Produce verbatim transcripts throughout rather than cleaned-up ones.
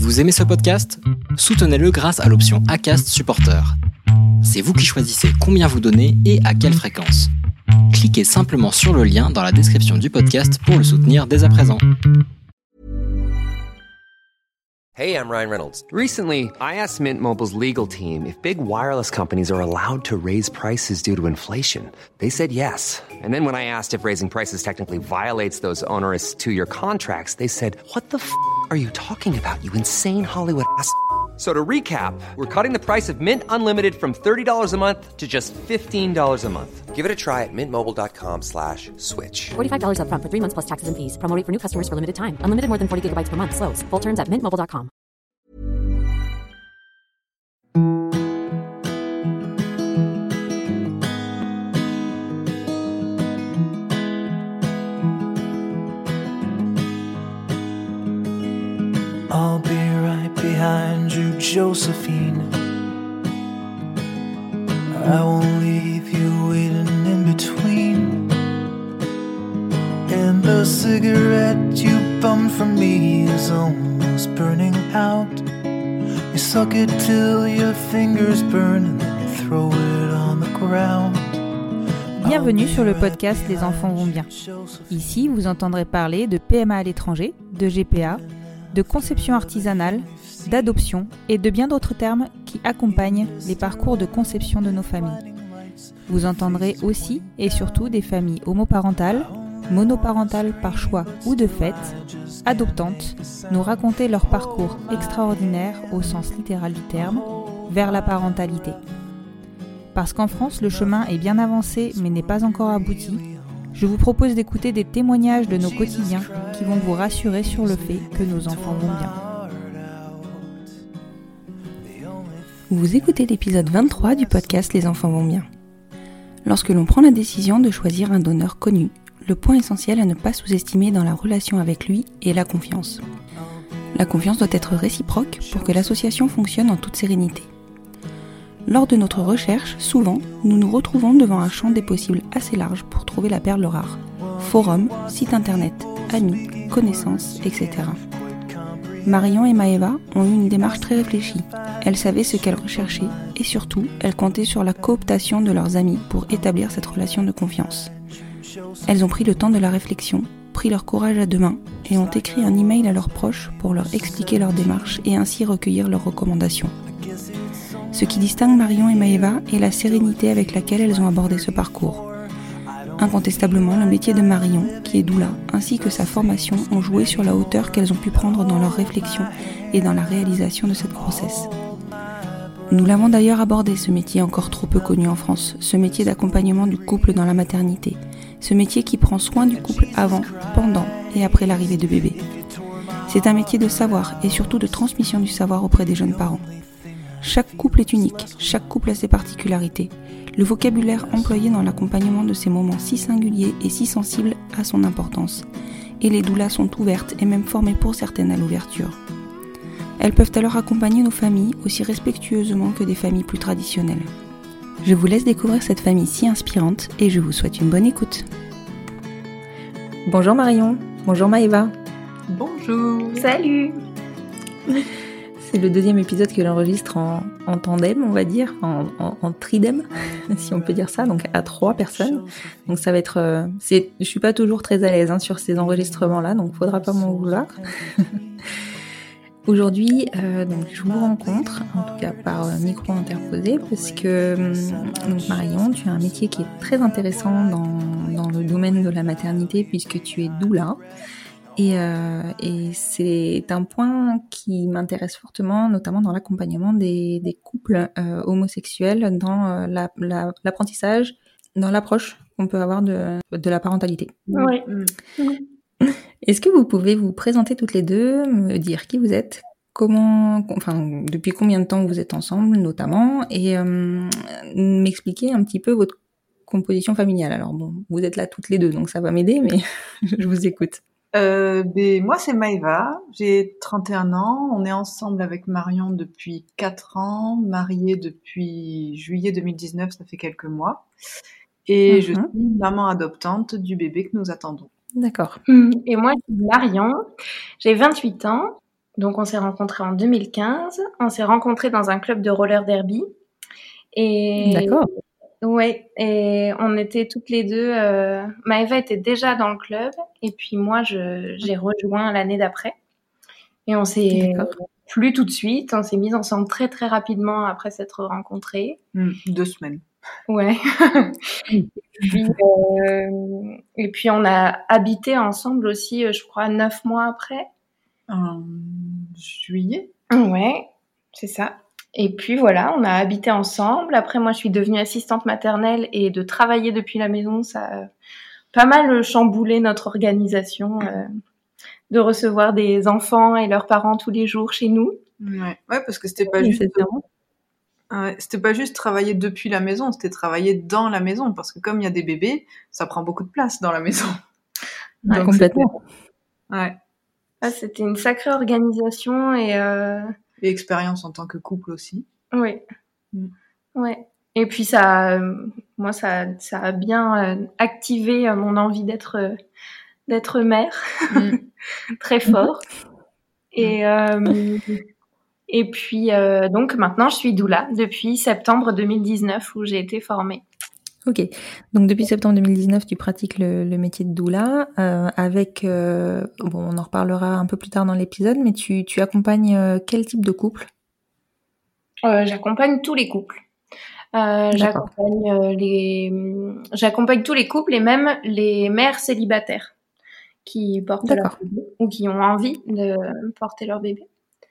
Vous aimez ce podcast ? Soutenez-le grâce à l'option Acast Supporter. C'est vous qui choisissez combien vous donnez et à quelle fréquence. Cliquez simplement sur le lien dans la description du podcast pour le soutenir dès à présent. Hey, I'm Ryan Reynolds. Recently, I asked Mint Mobile's legal team if big wireless companies are allowed to raise prices due to inflation. They said yes. And then when I asked if raising prices technically violates those onerous two-year contracts, they said, "What the f*** are you talking about, you insane Hollywood ass f- So to recap, we're cutting the price of Mint Unlimited from thirty dollars a month to just fifteen dollars a month. Give it a try at mintmobile.com slash switch. forty-five dollars up front for three months plus taxes and fees. Promo rate for new customers for limited time. Unlimited more than forty gigabytes per month. Slows full terms at mint mobile dot com. I'll be right behind you, Josephine. I won't leave you waiting in between. And the cigarette you bummed from me is almost burning out. You suck it till your fingers burn and then you throw it on the ground. Bienvenue sur le podcast Les enfants vont bien. Ici, vous entendrez parler de P M A à l'étranger, de G P A, de conception artisanale, d'adoption et de bien d'autres termes qui accompagnent les parcours de conception de nos familles. Vous entendrez aussi et surtout des familles homoparentales, monoparentales par choix ou de fait, adoptantes, nous raconter leur parcours extraordinaire au sens littéral du terme, vers la parentalité. Parce qu'en France, le chemin est bien avancé mais n'est pas encore abouti, je vous propose d'écouter des témoignages de nos quotidiens qui vont vous rassurer sur le fait que nos enfants vont bien. Vous écoutez l'épisode vingt-trois du podcast Les enfants vont bien. Lorsque l'on prend la décision de choisir un donneur connu, le point essentiel à ne pas sous-estimer dans la relation avec lui est la confiance. La confiance doit être réciproque pour que l'association fonctionne en toute sérénité. Lors de notre recherche, souvent, nous nous retrouvons devant un champ des possibles assez large pour trouver la perle rare. Forums, sites internet, amis, connaissances, et cetera. Marion et Maëva ont eu une démarche très réfléchie. Elles savaient ce qu'elles recherchaient et surtout, elles comptaient sur la cooptation de leurs amis pour établir cette relation de confiance. Elles ont pris le temps de la réflexion, pris leur courage à deux mains et ont écrit un email à leurs proches pour leur expliquer leur démarche et ainsi recueillir leurs recommandations. Ce qui distingue Marion et Maëva est la sérénité avec laquelle elles ont abordé ce parcours. Incontestablement, le métier de Marion, qui est doula, ainsi que sa formation ont joué sur la hauteur qu'elles ont pu prendre dans leur réflexion et dans la réalisation de cette grossesse. Nous l'avons d'ailleurs abordé, ce métier encore trop peu connu en France, ce métier d'accompagnement du couple dans la maternité, ce métier qui prend soin du couple avant, pendant et après l'arrivée de bébé. C'est un métier de savoir et surtout de transmission du savoir auprès des jeunes parents. Chaque couple est unique, chaque couple a ses particularités. Le vocabulaire employé dans l'accompagnement de ces moments si singuliers et si sensibles a son importance. Et les doulas sont ouvertes et même formées pour certaines à l'ouverture. Elles peuvent alors accompagner nos familles aussi respectueusement que des familles plus traditionnelles. Je vous laisse découvrir cette famille si inspirante et je vous souhaite une bonne écoute. Bonjour Marion, bonjour Maëva. Bonjour. Salut. C'est le deuxième épisode que l'enregistre en, en tandem, on va dire, en, en, en tridem, si on peut dire ça, donc à trois personnes. Donc ça va être... Euh, c'est, je suis pas toujours très à l'aise hein, sur ces enregistrements-là, donc faudra pas m'en vouloir. Aujourd'hui, euh, donc je vous rencontre, en tout cas par euh, micro interposé, parce que donc Marion, tu as un métier qui est très intéressant dans, dans le domaine de la maternité, puisque tu es doula. Et, euh, et c'est un point qui m'intéresse fortement, notamment dans l'accompagnement des, des couples euh, homosexuels, dans euh, la, la, l'apprentissage, dans l'approche qu'on peut avoir de, de la parentalité. Oui. Est-ce que vous pouvez vous présenter toutes les deux, me dire qui vous êtes, comment, enfin, depuis combien de temps vous êtes ensemble, notamment, et euh, m'expliquer un petit peu votre composition familiale. Alors bon, vous êtes là toutes les deux, donc ça va m'aider, mais je vous écoute. Euh, ben, moi, c'est Maëva, j'ai trente et un ans, on est ensemble avec Marion depuis quatre ans, mariés depuis juillet deux mille dix-neuf, ça fait quelques mois, et mmh. je suis maman adoptante du bébé que nous attendons. D'accord. Et moi, c'est Marion, j'ai vingt-huit ans, Donc, on s'est rencontrés en deux mille quinze. On s'est rencontrés dans un club de roller derby. Et D'accord. Ouais, et on était toutes les deux. Euh, Maëva était déjà dans le club, et puis moi, je, j'ai rejoint l'année d'après. Et on s'est D'accord. plus tout de suite. On s'est mis ensemble très très rapidement après s'être rencontrés. Mmh, deux semaines. Ouais. et, puis, euh, et puis on a habité ensemble aussi, je crois, neuf mois après. En juillet. Ouais, c'est ça. Et puis voilà, on a habité ensemble. Après, moi, je suis devenue assistante maternelle et de travailler depuis la maison, ça a pas mal chamboulé notre organisation, euh, de recevoir des enfants et leurs parents tous les jours chez nous. Ouais, ouais, parce que c'était pas oui, juste. Ouais, c'était pas juste travailler depuis la maison, c'était travailler dans la maison, parce que comme il y a des bébés, ça prend beaucoup de place dans la maison. Ouais, donc, complètement. C'était... Ouais. Ah, c'était une sacrée organisation et. Euh... Et expérience en tant que couple aussi. Oui. Mm. Ouais. Et puis ça, euh, moi, ça, ça a bien euh, activé euh, mon envie d'être, euh, d'être mère, mm. très fort. Mm. Et euh, et puis euh, donc maintenant, je suis doula depuis septembre deux mille dix-neuf où j'ai été formée. Ok, donc depuis septembre deux mille dix-neuf, tu pratiques le, le métier de doula euh, avec, euh, bon, on en reparlera un peu plus tard dans l'épisode, mais tu, tu accompagnes euh, quel type de couple ? euh, J'accompagne tous les couples. Euh, j'accompagne euh, les, j'accompagne tous les couples et même les mères célibataires qui portent D'accord. leur bébé ou qui ont envie de porter leur bébé.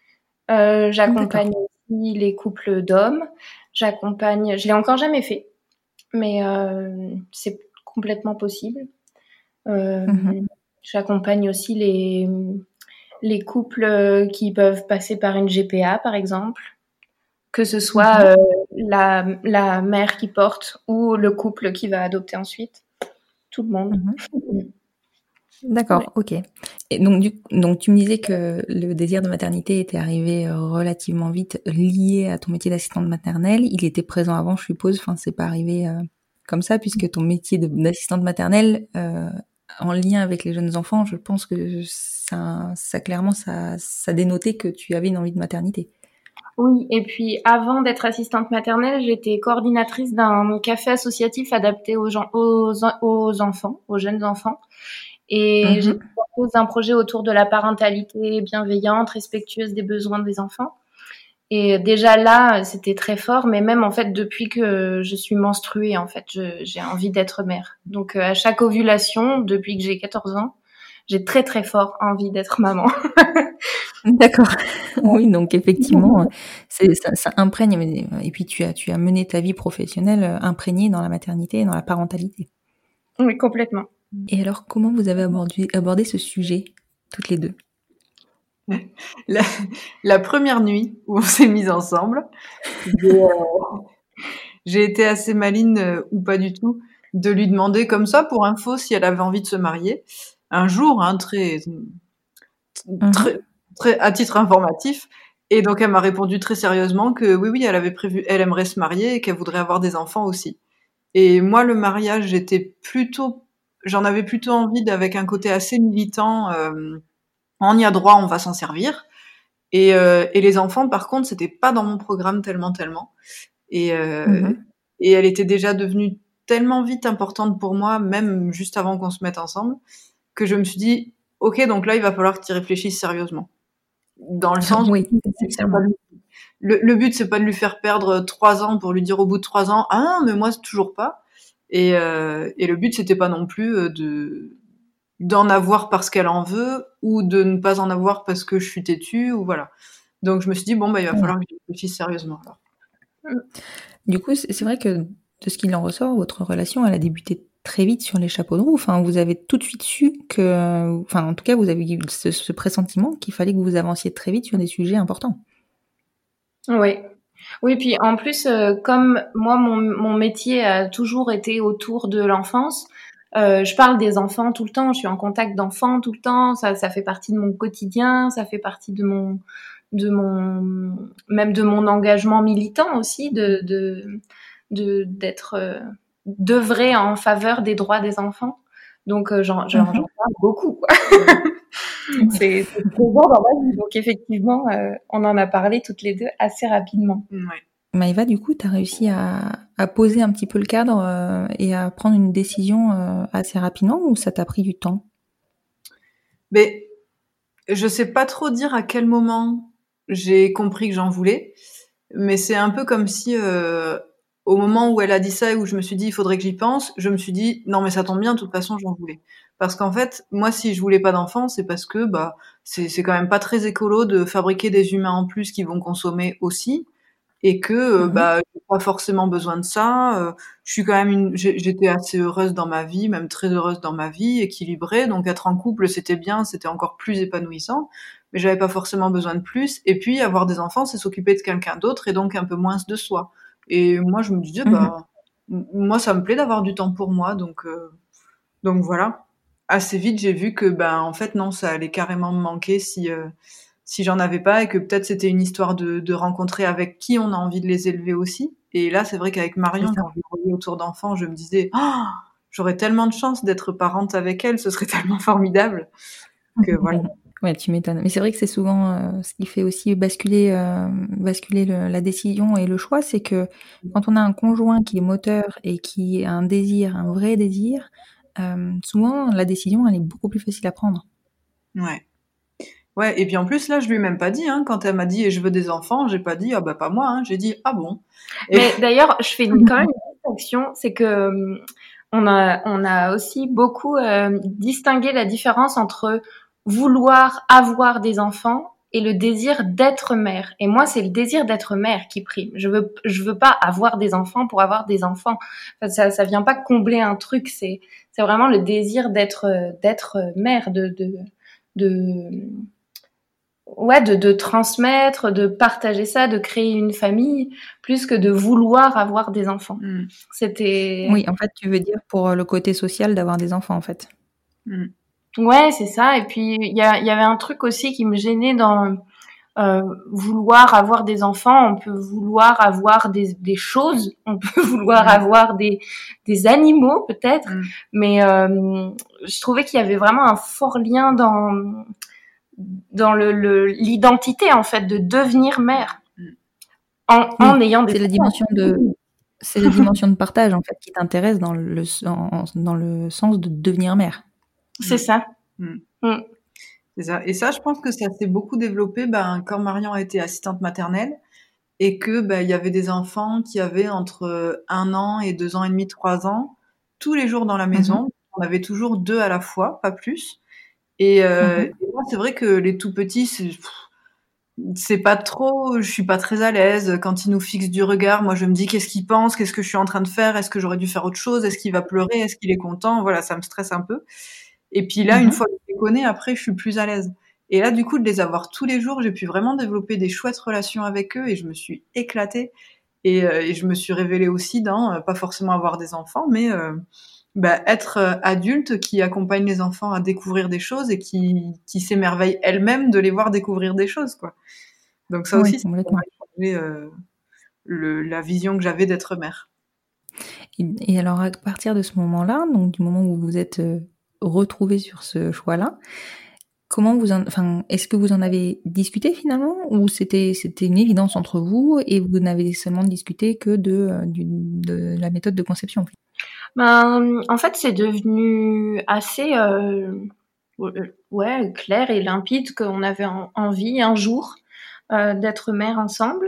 Euh, j'accompagne D'accord. aussi les couples d'hommes. J'accompagne, je l'ai encore jamais fait. Mais euh, c'est complètement possible. Euh, mm-hmm. J'accompagne aussi les, les couples qui peuvent passer par une G P A, par exemple, que ce soit mm-hmm. euh, la, la mère qui porte ou le couple qui va adopter ensuite. Tout le monde. Mm-hmm. D'accord, ouais. Ok. Et donc, du, donc, tu me disais que le désir de maternité était arrivé relativement vite lié à ton métier d'assistante maternelle. Il était présent avant, je suppose. Enfin, c'est pas arrivé euh, comme ça, puisque ton métier de, d'assistante maternelle, euh, en lien avec les jeunes enfants, je pense que ça, ça clairement, ça, ça dénotait que tu avais une envie de maternité. Oui, et puis avant d'être assistante maternelle, j'étais coordinatrice d'un café associatif adapté aux, gens, aux, aux enfants, aux jeunes enfants. Et mmh. j'ai proposé un projet autour de la parentalité bienveillante, respectueuse des besoins des enfants. Et déjà là, c'était très fort, mais même en fait, depuis que je suis menstruée, en fait, je, j'ai envie d'être mère. Donc à chaque ovulation, depuis que j'ai quatorze ans, j'ai très très fort envie d'être maman. D'accord. Oui, donc effectivement, c'est, ça, ça imprègne. Et puis tu as, tu as mené ta vie professionnelle imprégnée dans la maternité et dans la parentalité. Oui, complètement. Et alors, comment vous avez abordé, abordé ce sujet, toutes les deux ? la, la première nuit où on s'est mises ensemble, j'ai, euh, j'ai été assez maline, euh, ou pas du tout, de lui demander comme ça, pour info, si elle avait envie de se marier. Un jour, hein, très, très, très, à titre informatif. Et donc, elle m'a répondu très sérieusement que oui, oui, elle avait prévu, elle aimerait se marier et qu'elle voudrait avoir des enfants aussi. Et moi, le mariage, j'étais plutôt... J'en avais plutôt envie avec un côté assez militant. Euh, on y a droit, on va s'en servir. Et, euh, et les enfants, par contre, c'était pas dans mon programme tellement, tellement. Et, euh, mm-hmm. et elle était déjà devenue tellement vite importante pour moi, même juste avant qu'on se mette ensemble, que je me suis dit, ok, donc là, il va falloir que tu y réfléchisses sérieusement. Dans le sens, oui, c'est pas lui, le, le but, c'est pas de lui faire perdre trois ans pour lui dire au bout de trois ans, ah non, mais moi, c'est toujours pas. Et, euh, et le but, c'était pas non plus de d'en avoir parce qu'elle en veut ou de ne pas en avoir parce que je suis têtue ou voilà. Donc je me suis dit bon bah il va falloir que je réfléchisse sérieusement alors. Du coup, c'est vrai que de ce qu'il en ressort, votre relation, elle a débuté très vite sur les chapeaux de roue. Enfin, vous avez tout de suite su que, enfin, en tout cas, vous avez eu ce, ce pressentiment qu'il fallait que vous avanciez très vite sur des sujets importants. Oui. Oui, puis en plus, euh, comme moi, mon, mon métier a toujours été autour de l'enfance, euh, je parle des enfants tout le temps, je suis en contact d'enfants tout le temps, ça, ça fait partie de mon quotidien, ça fait partie de mon, de mon, même de mon engagement militant aussi, de, de, de d'être, euh, d'œuvrer en faveur des droits des enfants. Donc, euh, j'en, j'en, j'en parle beaucoup, quoi. c'est, c'est présent dans ma vie. Donc, effectivement, euh, on en a parlé toutes les deux assez rapidement. Ouais. Maëva, du coup, tu as réussi à, à poser un petit peu le cadre euh, et à prendre une décision euh, assez rapidement, ou ça t'a pris du temps? Mais je sais pas trop dire à quel moment j'ai compris que j'en voulais, mais c'est un peu comme si euh, au moment où elle a dit ça et où je me suis dit il faudrait que j'y pense, je me suis dit non mais ça tombe bien, de toute façon j'en voulais. Parce qu'en fait, moi si je voulais pas d'enfant, c'est parce que bah c'est c'est quand même pas très écolo de fabriquer des humains en plus qui vont consommer aussi. Et que euh, Mhm. bah j'ai pas forcément besoin de ça. Euh, je suis quand même une, j'ai- j'étais assez heureuse dans ma vie, même très heureuse dans ma vie, équilibrée. Donc être en couple, c'était bien, c'était encore plus épanouissant. Mais j'avais pas forcément besoin de plus. Et puis avoir des enfants, c'est s'occuper de quelqu'un d'autre et donc un peu moins de soi. Et moi, je me disais Mhm. bah m- moi ça me plaît d'avoir du temps pour moi, donc euh, donc voilà. Assez vite, j'ai vu que ben en fait non, ça allait carrément me manquer si euh, si j'en avais pas et que peut-être c'était une histoire de, de rencontrer avec qui on a envie de les élever aussi. Et là, c'est vrai qu'avec C'est Marion, ça. quand je voyais autour d'enfants, je me disais, oh, j'aurais tellement de chance d'être parente avec elle, ce serait tellement formidable que voilà. Ouais, tu m'étonnes. Mais c'est vrai que c'est souvent euh, ce qui fait aussi basculer, euh, basculer le- la décision et le choix, c'est que quand on a un conjoint qui est moteur et qui a un désir, un vrai désir, euh, souvent la décision elle est beaucoup plus facile à prendre. Ouais. Ouais. Et puis en plus, là, je lui ai même pas dit, hein, quand elle m'a dit, et je veux des enfants, j'ai pas dit, ah bah pas moi, hein, j'ai dit, ah bon. Et Mais d'ailleurs, je fais une, quand même une distinction, c'est que hum, on a, on a aussi beaucoup euh, distingué la différence entre vouloir avoir des enfants et le désir d'être mère. Et moi, c'est le désir d'être mère qui prime. Je veux, je veux pas avoir des enfants pour avoir des enfants. Enfin, ça, ça vient pas combler un truc. C'est, c'est vraiment le désir d'être, d'être mère, de, de, de ouais, de, de transmettre, de partager ça, de créer une famille, plus que de vouloir avoir des enfants. Mm, C'était... Oui, en fait, tu veux dire pour le côté social d'avoir des enfants, en fait. mm, Ouais, c'est ça. Et puis, il y, a, il y avait un truc aussi qui me gênait dans euh, vouloir avoir des enfants. On peut vouloir avoir des, des choses, on peut vouloir Mm. avoir des, des animaux, peut-être. mm. Mais euh, je trouvais qu'il y avait vraiment un fort lien dans... dans le, le, l'identité, en fait, de devenir mère. En, Oui, en ayant des c'est la enfants. dimension de, c'est la dimension de partage, en fait, qui t'intéresse dans le, en- dans le sens de devenir mère. C'est ça. Mm. Mm. C'est ça. Et ça, je pense que ça s'est beaucoup développé ben, quand Marion a été assistante maternelle et que ben, il y avait des enfants qui avaient entre un an et deux ans et demi, trois ans, tous les jours dans la maison. Mhm. On avait toujours deux à la fois, pas plus. Et, euh, Mhm. et moi, c'est vrai que les tout petits, c'est, pff, c'est pas trop, je suis pas très à l'aise quand ils nous fixent du regard. Moi, je me dis qu'est-ce qu'il pense, qu'est-ce que je suis en train de faire, est-ce que j'aurais dû faire autre chose, est-ce qu'il va pleurer, est-ce qu'il est content. Voilà, ça me stresse un peu. Et puis là, une Mhm. fois que je les connais, après, je suis plus à l'aise. Et là, du coup, de les avoir tous les jours, j'ai pu vraiment développer des chouettes relations avec eux et je me suis éclatée. Et, euh, et je me suis révélée aussi dans, euh, pas forcément avoir des enfants, mais euh, bah, être euh, adulte qui accompagne les enfants à découvrir des choses et qui, qui s'émerveille elle-même de les voir découvrir des choses, quoi. Donc ça Oui, aussi, ça a complètement. changé euh, le, la vision que j'avais d'être mère. Et, et alors, à partir de ce moment-là, donc du moment où vous êtes euh, retrouvés sur ce choix-là, comment vous en, enfin, est-ce que vous en avez discuté finalement, ou c'était c'était une évidence entre vous et vous n'avez seulement discuté que de, euh, du- de la méthode de conception? Ben, en fait, c'est devenu assez euh, ouais, clair et limpide qu'on avait en- envie un jour euh, d'être mère ensemble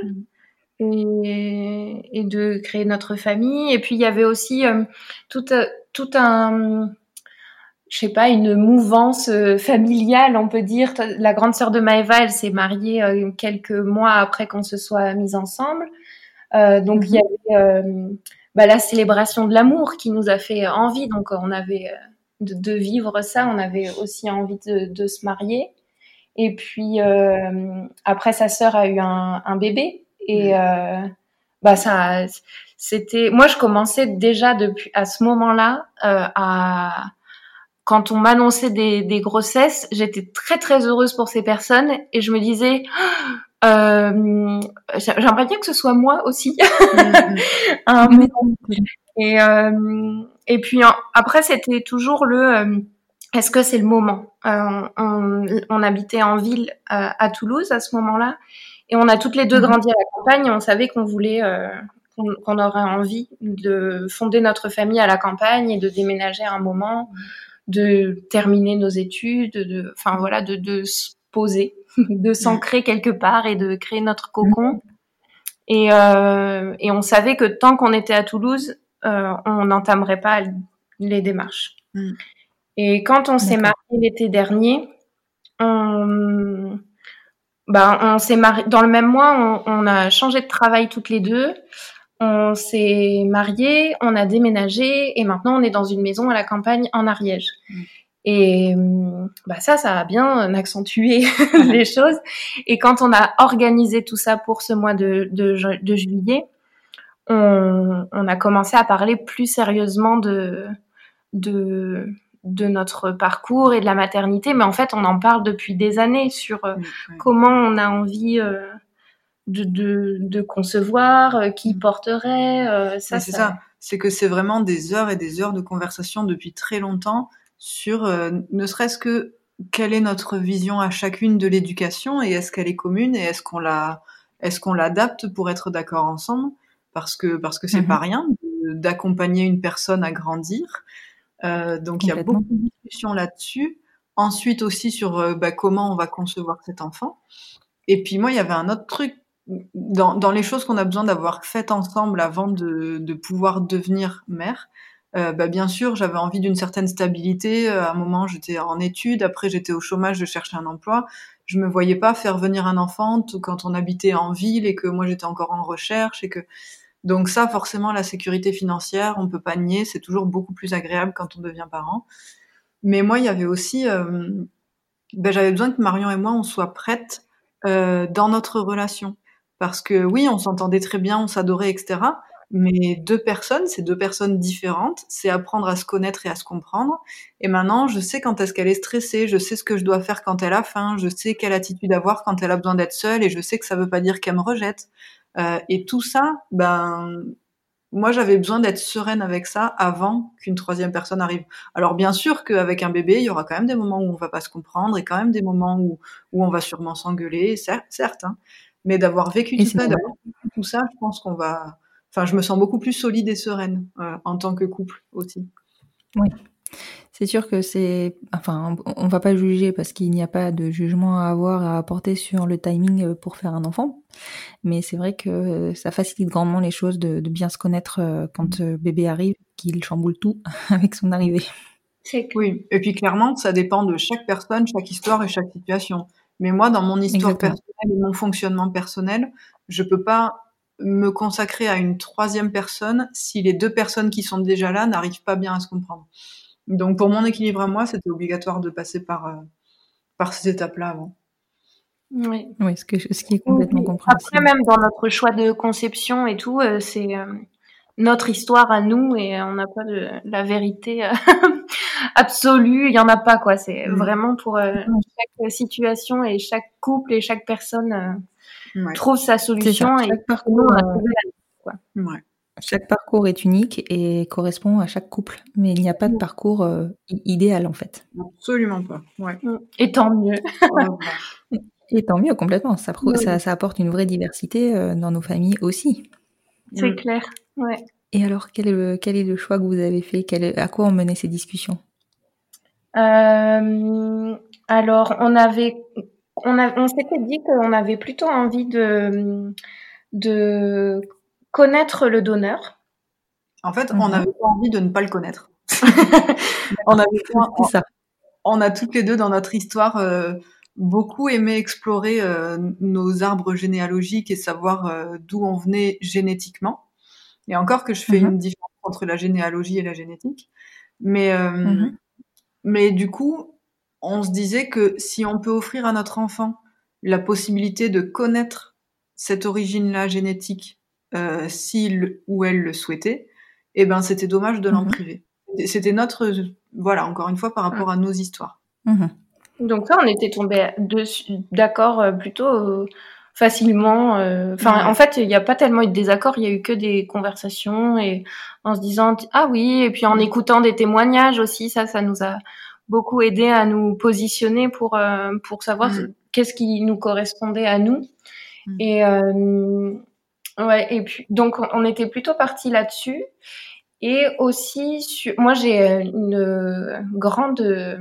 et, et de créer notre famille. Et puis, il y avait aussi euh, tout, euh, tout un... je sais pas, une mouvance euh, familiale, on peut dire. La grande sœur de Maëva, elle s'est mariée euh, quelques mois après qu'on se soit mis ensemble. Euh, donc, il y avait euh, bah, la célébration de l'amour qui nous a fait envie. Donc, on avait euh, de, de vivre ça. On avait aussi envie de, de se marier. Et puis, euh, après, sa sœur a eu un, un bébé. Et euh, bah, ça, c'était... Moi, je commençais déjà depuis à ce moment-là euh, à... Quand on m'annonçait des, des grossesses, j'étais très très heureuse pour ces personnes et je me disais Euh, j'aimerais bien que ce soit moi aussi. un moment. Et, euh, et puis en, après, c'était toujours le euh, est-ce que c'est le moment euh, on, on habitait en ville euh, à Toulouse à ce moment-là, et on a toutes les deux mm-hmm. grandi à la campagne, et on savait qu'on voulait, euh, qu'on, qu'on aurait envie de fonder notre famille à la campagne et de déménager à un moment, de terminer nos études, de, enfin voilà, de, de se poser, de s'ancrer quelque part et de créer notre cocon. Et, euh, et on savait que tant qu'on était à Toulouse, euh, on n'entamerait pas les démarches. Mm. Et quand on s'est marié l'été dernier, on, bah, on s'est marié dans le même mois. On, on a changé de travail toutes les deux. On s'est mariés, on a déménagé, et maintenant on est dans une maison à la campagne en Ariège. Mm. Et bah ça, ça a bien accentué les choses. Et quand on a organisé tout ça pour ce mois de, de, de juillet, on, on a commencé à parler plus sérieusement de, de, de notre parcours et de la maternité. Mais en fait, on en parle depuis des années sur euh, oui, oui. comment on a envie euh, de, de, de concevoir, euh, qui porterait. Euh, ça, c'est ça... ça. C'est que c'est vraiment des heures et des heures de conversation depuis très longtemps sur euh, ne serait-ce que quelle est notre vision à chacune de l'éducation, et est-ce qu'elle est commune, et est-ce qu'on la est-ce qu'on l'adapte pour être d'accord ensemble, parce que parce que c'est mmh. pas rien de, d'accompagner une personne à grandir. Euh, donc il y a beaucoup de discussions là-dessus. Ensuite aussi sur euh, bah, comment on va concevoir cet enfant. Et puis moi il y avait un autre truc dans dans les choses qu'on a besoin d'avoir faites ensemble avant de de pouvoir devenir mère. Euh, bah, bien sûr, j'avais envie d'une certaine stabilité. À un moment, j'étais en études. Après, j'étais au chômage, je cherchais un emploi. Je me voyais pas faire venir un enfant tout quand on habitait en ville et que moi, j'étais encore en recherche et que, donc ça, forcément, la sécurité financière, on peut pas nier. C'est toujours beaucoup plus agréable quand on devient parent. Mais moi, il y avait aussi, euh, ben, j'avais besoin que Marion et moi, on soit prêtes, euh, dans notre relation. Parce que oui, on s'entendait très bien, on s'adorait, et cetera. Mais deux personnes, c'est deux personnes différentes, c'est apprendre à se connaître et à se comprendre. Et maintenant, je sais quand est-ce qu'elle est stressée, je sais ce que je dois faire quand elle a faim, je sais quelle attitude avoir quand elle a besoin d'être seule, et je sais que ça veut pas dire qu'elle me rejette. Euh, et tout ça, ben, moi, j'avais besoin d'être sereine avec ça avant qu'une troisième personne arrive. Alors, bien sûr qu'avec un bébé, il y aura quand même des moments où on va pas se comprendre, et quand même des moments où, où on va sûrement s'engueuler, certes, certes, hein. Mais d'avoir vécu tout ça, d'avoir vécu tout ça, je pense qu'on va... Enfin, je me sens beaucoup plus solide et sereine euh, en tant que couple aussi. Oui, c'est sûr que c'est... Enfin, on va pas juger parce qu'il n'y a pas de jugement à avoir, à apporter sur le timing pour faire un enfant. Mais c'est vrai que ça facilite grandement les choses de, de bien se connaître quand bébé arrive, qu'il chamboule tout avec son arrivée. Oui, et puis clairement, ça dépend de chaque personne, chaque histoire et chaque situation. Mais moi, dans mon histoire Exactement. personnelle et mon fonctionnement personnel, je peux pas me consacrer à une troisième personne si les deux personnes qui sont déjà là n'arrivent pas bien à se comprendre. Donc pour mon équilibre à moi, c'était obligatoire de passer par euh, par ces étapes-là avant. Oui, oui, ce, que, ce qui est complètement oui, compréhensible. Après, même dans notre choix de conception et tout, euh, c'est euh, notre histoire à nous, et on n'a pas de la vérité euh, absolue. Il y en a pas, quoi. C'est mmh. vraiment pour euh, chaque situation et chaque couple et chaque personne. Euh, Ouais. trouve sa solution et chaque parcours, euh, quoi. Ouais. Chaque parcours est unique et correspond à chaque couple, mais il n'y a pas de parcours euh, idéal en fait. Absolument pas. Ouais. Et tant mieux. Et tant mieux complètement. Ça, pro- oui. ça, ça apporte une vraie diversité euh, dans nos familles aussi. C'est mmh. clair. Ouais. Et alors, quel est, le, quel est le choix que vous avez fait ? Quel est, à quoi ont mené ces discussions ? euh, Alors, on avait On, a, on s'était dit qu'on avait plutôt envie de, de connaître le donneur. En fait, mm-hmm. on n'avait pas envie de ne pas le connaître. on, avait pas, on, ça. on a toutes les deux dans notre histoire euh, beaucoup aimé explorer euh, nos arbres généalogiques et savoir euh, d'où on venait génétiquement. Et encore que je fais mm-hmm. une différence entre la généalogie et la génétique. Mais, euh, mm-hmm. mais du coup... on se disait que si on peut offrir à notre enfant la possibilité de connaître cette origine-là génétique, euh, s'il ou elle le souhaitait, eh ben c'était dommage de l'en mmh. priver. C'était notre, voilà, encore une fois par rapport à nos histoires. Mmh. Donc ça, on était tombés d'accord plutôt facilement. Enfin, Ouais. en fait, il n'y a pas tellement eu de désaccord. Il y a eu que des conversations et en se disant ah oui, et puis en écoutant des témoignages aussi. Ça, ça nous a beaucoup aidé à nous positionner pour euh, pour savoir Mm. qu'est-ce qui nous correspondait à nous. Mm. Et euh, ouais. Et puis donc on était plutôt partis là-dessus. Et aussi, sur... moi j'ai une grande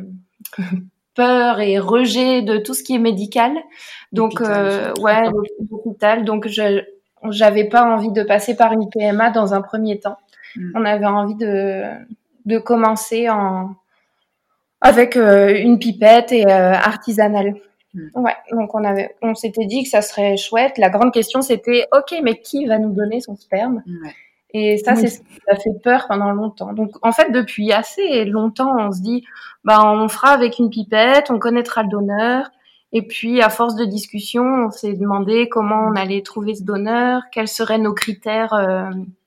peur et rejet de tout ce qui est médical. Donc, euh, ouais, l'hôpital. Donc, je j'avais pas envie de passer par une P M A dans un premier temps. Mm. On avait envie de de commencer en avec euh, une pipette et euh, artisanale. Mm. Ouais, donc on avait, on s'était dit que ça serait chouette. La grande question c'était, ok, mais qui va nous donner son sperme? Ouais. Et ça, oui. C'est ce qui a fait peur pendant longtemps. Donc, en fait, depuis assez longtemps, on se dit, bah, on fera avec une pipette, on connaîtra le donneur. Et puis, à force de discussion, on s'est demandé comment on allait trouver ce donneur, quels seraient nos critères euh,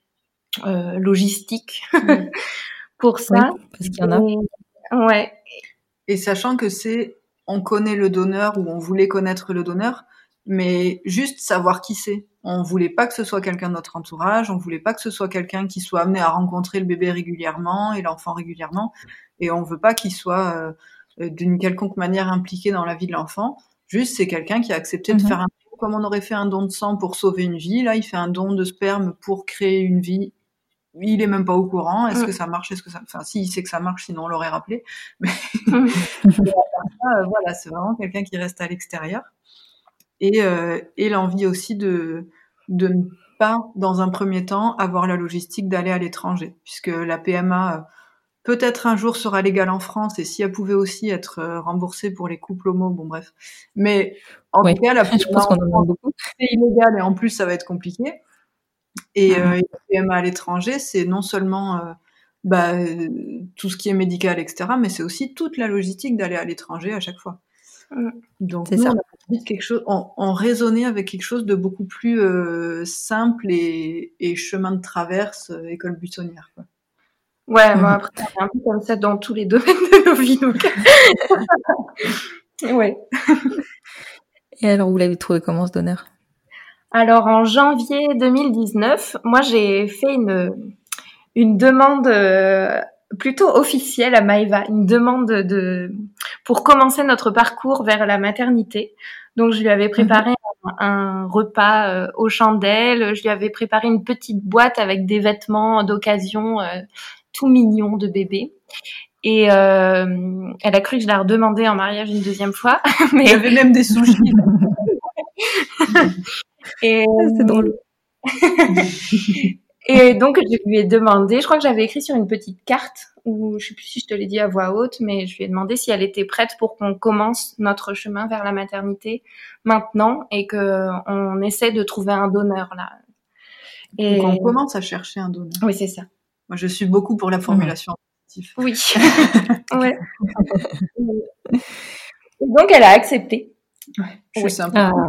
euh, logistiques oui. pour ça. Oui, parce qu'il y en a. Et, ouais. Et sachant que c'est, on connaît le donneur ou on voulait connaître le donneur, mais juste savoir qui c'est. On voulait pas que ce soit quelqu'un de notre entourage, on voulait pas que ce soit quelqu'un qui soit amené à rencontrer le bébé régulièrement et l'enfant régulièrement, et on veut pas qu'il soit euh, d'une quelconque manière impliqué dans la vie de l'enfant. Juste, c'est quelqu'un qui a accepté mm-hmm. de faire un don, comme on aurait fait un don de sang pour sauver une vie. Là, il fait un don de sperme pour créer une vie. Il est même pas au courant. Est-ce mm. que ça marche? Est-ce que ça, enfin, si il sait que ça marche, sinon on l'aurait rappelé. Mais mm. ça, voilà, c'est vraiment quelqu'un qui reste à l'extérieur. Et, euh, et l'envie aussi de, de ne pas, dans un premier temps, avoir la logistique d'aller à l'étranger, puisque la P M A, euh, peut-être un jour sera légale en France, et si elle pouvait aussi être euh, remboursée pour les couples homo, bon bref. Mais en oui, tout cas, la P M A, je pense qu'on en a beaucoup. C'est illégal, et en plus, ça va être compliqué. Et, mmh. euh, et la P M A à l'étranger, c'est non seulement euh, bah, euh, tout ce qui est médical, et cetera, mais c'est aussi toute la logistique d'aller à l'étranger à chaque fois. Donc, nous, on a envie de quelque chose, on, on raisonnait avec quelque chose de beaucoup plus euh, simple et, et chemin de traverse, euh, école buissonnière, quoi. Ouais, bon, après, c'est un peu comme ça dans tous les domaines de nos vies, donc. Ouais. Et alors, vous l'avez trouvé comment, ce donneur? Alors, en janvier deux mille dix-neuf, moi, j'ai fait une, une demande euh, plutôt officielle à Maëva, une demande de, pour commencer notre parcours vers la maternité. Donc, je lui avais préparé mmh. un, un repas euh, aux chandelles, je lui avais préparé une petite boîte avec des vêtements d'occasion euh, tout mignons de bébé. Et euh, elle a cru que je la redemandais en mariage une deuxième fois. Mais il y avait même des sushis. Et c'est drôle. Et donc je lui ai demandé, je crois que j'avais écrit sur une petite carte, ou je sais plus si je te l'ai dit à voix haute, mais je lui ai demandé si elle était prête pour qu'on commence notre chemin vers la maternité maintenant et que on essaie de trouver un donneur là. Et donc on commence à chercher un donneur. Oui, c'est ça. Moi, je suis beaucoup pour la formulation affective. Oui. Ouais. Et donc elle a accepté. Ouais, je suis oui. sympa. Ah.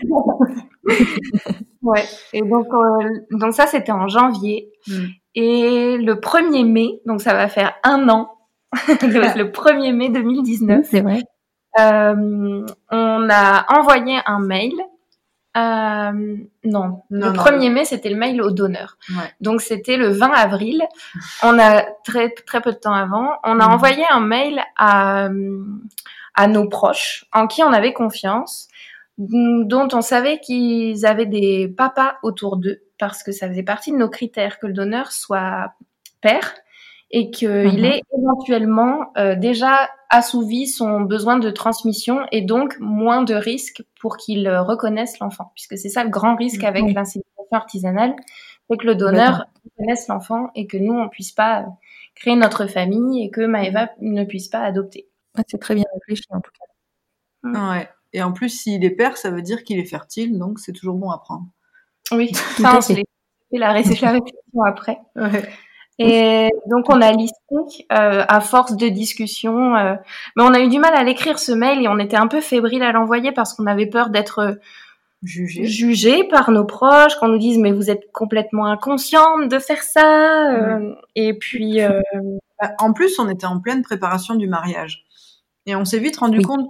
Ouais. Et donc, euh, donc ça, c'était en janvier. Mm. Et le premier mai, donc ça va faire un an, le, le premier mai deux mille dix-neuf. C'est vrai. Euh, on a envoyé un mail. Euh, non, non, le non, premier non. mai, c'était le mail au donneur. Ouais. Donc, c'était le vingt avril. On a très, très peu de temps avant, on a mm. envoyé un mail à, à nos proches en qui on avait confiance, dont on savait qu'ils avaient des papas autour d'eux, parce que ça faisait partie de nos critères que le donneur soit père et qu'il mm-hmm. ait éventuellement euh, déjà assouvi son besoin de transmission et donc moins de risques pour qu'il euh, reconnaisse l'enfant, puisque c'est ça le grand risque mm-hmm. avec l'insémination artisanale, c'est que le donneur mm-hmm. reconnaisse l'enfant et que nous, on puisse pas créer notre famille et que Maëva ne puisse pas adopter. Ouais, c'est très bien réfléchi en tout cas. Mm. Ouais. Et en plus, s'il est père, ça veut dire qu'il est fertile, donc c'est toujours bon à prendre. Oui, ça, on se fait la réflexion après. Ouais. Et donc, on a listé, euh, à force de discussion, euh, mais on a eu du mal à l'écrire, ce mail, et on était un peu fébrile à l'envoyer parce qu'on avait peur d'être jugé jugé par nos proches, qu'on nous dise « mais vous êtes complètement inconsciente de faire ça euh, mmh. ». Et puis... Euh... En plus, on était en pleine préparation du mariage. Et on s'est vite rendu oui. compte que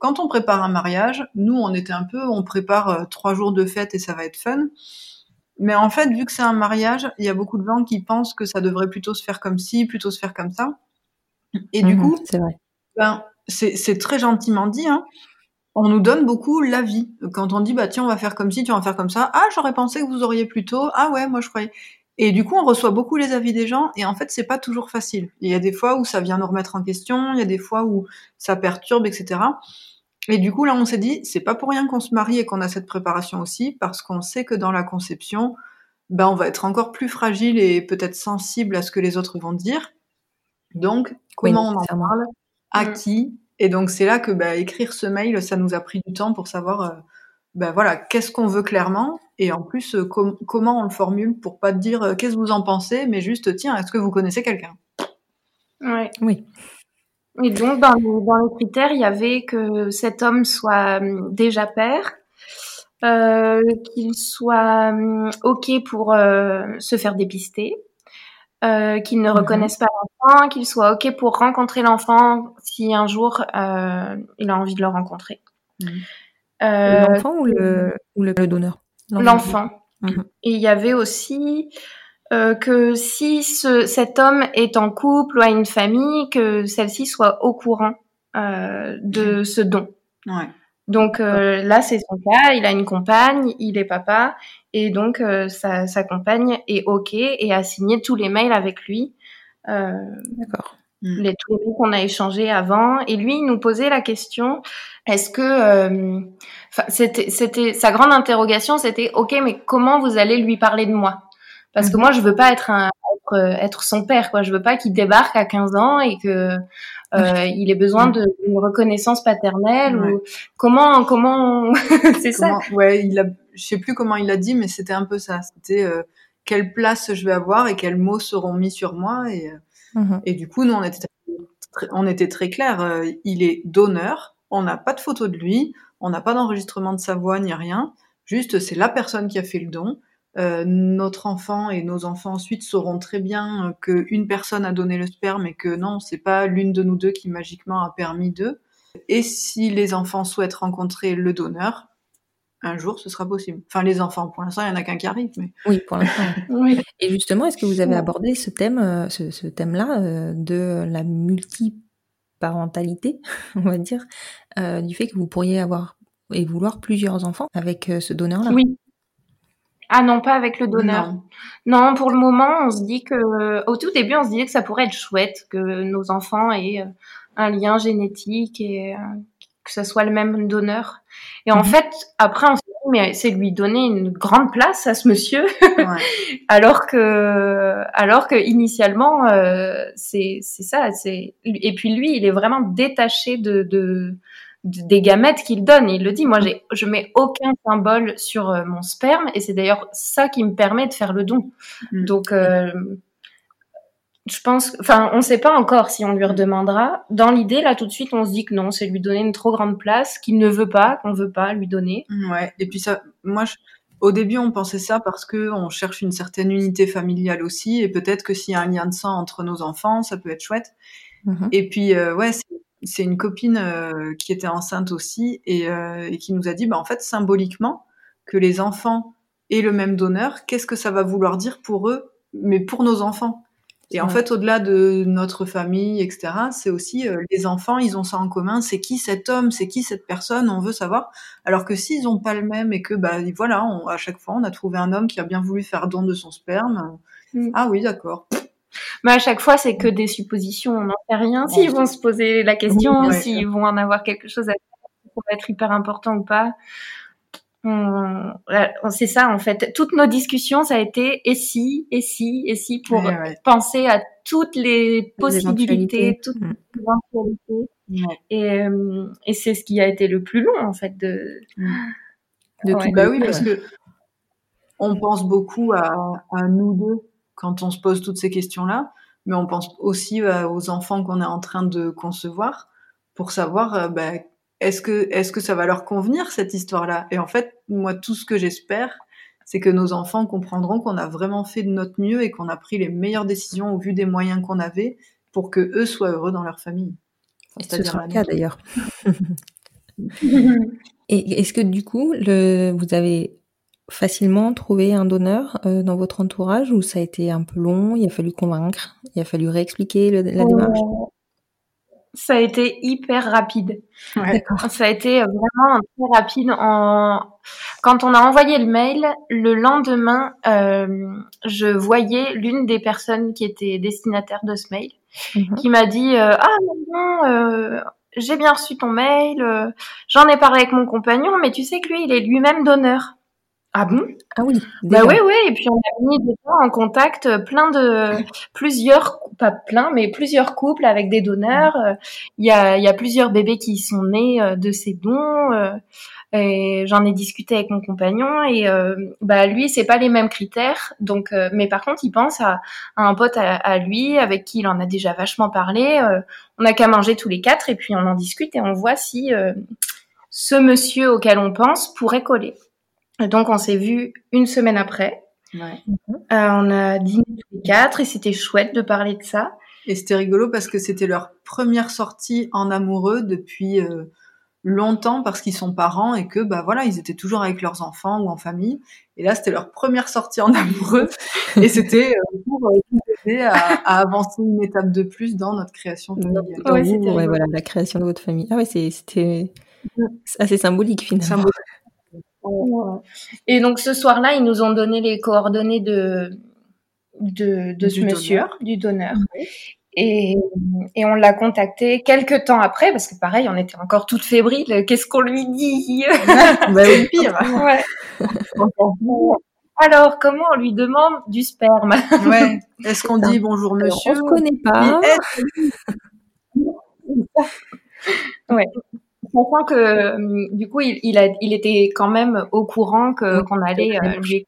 quand on prépare un mariage, nous, on était un peu, on prépare euh, trois jours de fête et ça va être fun. Mais en fait, vu que c'est un mariage, il y a beaucoup de gens qui pensent que ça devrait plutôt se faire comme ci, plutôt se faire comme ça. Et du Mmh, coup, c'est vrai. ben, c'est, c'est très gentiment dit, hein. On nous donne beaucoup l'avis. Quand on dit, bah, tiens, on va faire comme ci, tiens, on va faire comme ça. Ah, j'aurais pensé que vous auriez plutôt. Ah ouais, moi, je croyais. Et du coup, on reçoit beaucoup les avis des gens. Et en fait, c'est pas toujours facile. Il y a des fois où ça vient nous remettre en question. Il y a des fois où ça perturbe, et cetera. Et du coup, là, on s'est dit, c'est pas pour rien qu'on se marie et qu'on a cette préparation aussi, parce qu'on sait que dans la conception, ben, on va être encore plus fragile et peut-être sensible à ce que les autres vont dire. Donc, comment Oui, on en nécessairement. parle, à Mm. qui? Et donc, c'est là que bah, écrire ce mail, ça nous a pris du temps pour savoir, euh, ben voilà, qu'est-ce qu'on veut clairement, et en plus, euh, com- comment on le formule pour pas dire euh, qu'est-ce que vous en pensez, mais juste, tiens, est-ce que vous connaissez quelqu'un? Ouais. Oui. Et donc, dans les, dans les critères, il y avait que cet homme soit hum, déjà père, euh, qu'il soit hum, OK pour euh, se faire dépister, euh, qu'il ne Mhm. reconnaisse pas l'enfant, qu'il soit OK pour rencontrer l'enfant si un jour euh, il a envie de le rencontrer. Mhm. Euh, L'enfant ou le, ou le, le donneur? L'enfant. Mhm. Et il y avait aussi euh, que si ce, cet homme est en couple ou a une famille, que celle-ci soit au courant euh, de ce don. Ouais. Donc euh, là, c'est son cas, il a une compagne, il est papa, et donc euh, sa, sa compagne est OK et a signé tous les mails avec lui, euh, D'accord. les, tous les mails qu'on a échangés avant. Et lui, il nous posait la question, est-ce que... Euh, c'était, c'était sa grande interrogation, c'était « OK, mais comment vous allez lui parler de moi ?» Parce que Mhm. moi, je veux pas être, un, être, être son père, quoi. Je veux pas qu'il débarque à quinze ans et que... Euh, il ait besoin de, d'une reconnaissance paternelle Ouais. ou comment comment c'est Comment, ça. ouais, il a, je sais plus comment il a dit, mais c'était un peu ça. C'était euh, quelle place je vais avoir et quels mots seront mis sur moi. Et, euh, Mhm. et du coup, nous, on était très, on était très clair. Euh, il est donneur. On n'a pas de photo de lui. On n'a pas d'enregistrement de sa voix ni rien. Juste, c'est la personne qui a fait le don. Euh, notre enfant et nos enfants ensuite sauront très bien que une personne a donné le sperme et que non, c'est pas l'une de nous deux qui magiquement a permis d'eux. Et si les enfants souhaitent rencontrer le donneur, un jour, ce sera possible. Enfin, les enfants, pour l'instant, il y en a qu'un qui arrive, mais Oui, pour l'instant. Oui. Et justement, est-ce que vous avez Ouais. abordé ce thème, euh, ce, ce thème-là euh, de la multiparentalité, on va dire, euh, du fait que vous pourriez avoir et vouloir plusieurs enfants avec euh, ce donneur-là? Oui. Ah non, pas avec le donneur. non. Non, pour le moment, on se dit que, au tout début, on se disait que ça pourrait être chouette que nos enfants aient euh, un lien génétique et euh, que ça soit le même donneur. Et en Mhm. fait, après, on s'est dit, mais c'est lui donner une grande place à ce monsieur, Ouais. alors que, alors que initialement, euh, c'est, c'est ça, c'est, et puis lui, il est vraiment détaché de, de, de- des gamètes qu'il donne. Il le dit, moi, j'ai, je mets aucun symbole sur euh, mon sperme, et c'est d'ailleurs ça qui me permet de faire le don. Mm. Donc, euh, je pense, enfin, on ne sait pas encore si on lui redemandera. Dans l'idée, là, tout de suite, on se dit que non, c'est lui donner une trop grande place, qu'il ne veut pas, qu'on veut pas lui donner. Ouais. Et puis ça, moi, je- au début, on pensait ça parce que on cherche une certaine unité familiale aussi, et peut-être que s'il y a un lien de sang entre nos enfants, ça peut être chouette. Mhm. Et puis, euh, ouais, c'est, c'est une copine euh, qui était enceinte aussi et, euh, et qui nous a dit, bah, en fait, symboliquement, que les enfants aient le même donneur, qu'est-ce que ça va vouloir dire pour eux, mais pour nos enfants. Et en Ouais. fait, au-delà de notre famille, et cetera, c'est aussi euh, les enfants, ils ont ça en commun. C'est qui cet homme, c'est qui cette personne, on veut savoir. Alors que s'ils ont pas le même et que, bah, voilà, on, à chaque fois, on a trouvé un homme qui a bien voulu faire don de son sperme. Mm. Ah oui, d'accord. Mais à chaque fois, c'est que des suppositions. On n'en sait rien. S'ils vont se poser la question, Oui, ouais. s'ils vont en avoir quelque chose à dire, ça va être hyper important ou pas. On... C'est ça, en fait. Toutes nos discussions, ça a été et si, et si, et si, pour Ouais, ouais. penser à toutes les possibilités, éventualités. toutes Mm. les éventualités. Ouais. Et, euh, et c'est ce qui a été le plus long, en fait, de... De Ouais. tout Bah oui, bloquer, parce ouais. que on pense beaucoup à, à nous deux quand on se pose toutes ces questions-là, mais on pense aussi euh, aux enfants qu'on est en train de concevoir pour savoir, euh, bah, est-ce que, est-ce que ça va leur convenir, cette histoire-là? Et en fait, moi, tout ce que j'espère, c'est que nos enfants comprendront qu'on a vraiment fait de notre mieux et qu'on a pris les meilleures décisions au vu des moyens qu'on avait pour que eux soient heureux dans leur famille. Enfin, Et ce c'est-à-dire sera la le cas nôtre. d'ailleurs. Et est-ce que du coup, le, vous avez facilement trouvé un donneur euh, dans votre entourage ou ça a été un peu long, il a fallu convaincre, il a fallu réexpliquer le, la démarche? Euh, Ça a été hyper rapide. Ouais. D'accord. Ça a été vraiment très rapide. En... Quand on a envoyé le mail, le lendemain, euh, je voyais l'une des personnes qui était destinataire de ce mail, Mhm. qui m'a dit euh, ah non, euh, j'ai bien reçu ton mail, euh, j'en ai parlé avec mon compagnon, mais tu sais que lui, il est lui-même donneur. Ah bon? Ah oui, Bah déjà. oui, oui, et puis on a mis déjà en contact euh, plein de, plusieurs, pas plein, mais plusieurs couples avec des donneurs. Euh, Il y a, il y a plusieurs bébés qui sont nés euh, de ces dons. euh, Et j'en ai discuté avec mon compagnon et euh, bah lui, c'est pas les mêmes critères. Donc, euh, mais par contre, il pense à, à un pote à, à lui avec qui il en a déjà vachement parlé. Euh, on a qu'à manger tous les quatre et puis on en discute et on voit si euh, ce monsieur auquel on pense pourrait coller. Et donc, on s'est vu une semaine après. Ouais. Euh, on a dîné tous les quatre et c'était chouette de parler de ça. Et c'était rigolo parce que c'était leur première sortie en amoureux depuis euh, longtemps parce qu'ils sont parents et que bah voilà, ils étaient toujours avec leurs enfants ou en famille. Et là, c'était leur première sortie en amoureux et c'était euh, pour euh, nous aider à, à avancer une étape de plus dans notre création familiale. Dans Ouais, vous, c'était ouais, rigolo. voilà, la création de votre famille. Ah ouais, c'est, c'était c'est assez symbolique finalement. Symbolique. Et donc, ce soir-là, ils nous ont donné les coordonnées de, de, de ce Du monsieur, donneur. du donneur. Et, et on l'a contacté quelques temps après, parce que pareil, on était encore toutes fébriles. Qu'est-ce qu'on lui dit? Bah oui, pire. Ouais. Alors, comment on lui demande du sperme? Ouais. Est-ce qu'on dit bonjour Alors, monsieur? on se connaît Puis, pas. est-ce- Ouais. Sachant que euh, du coup, il, il, a, il était quand même au courant que Oui, qu'on allait euh, lui.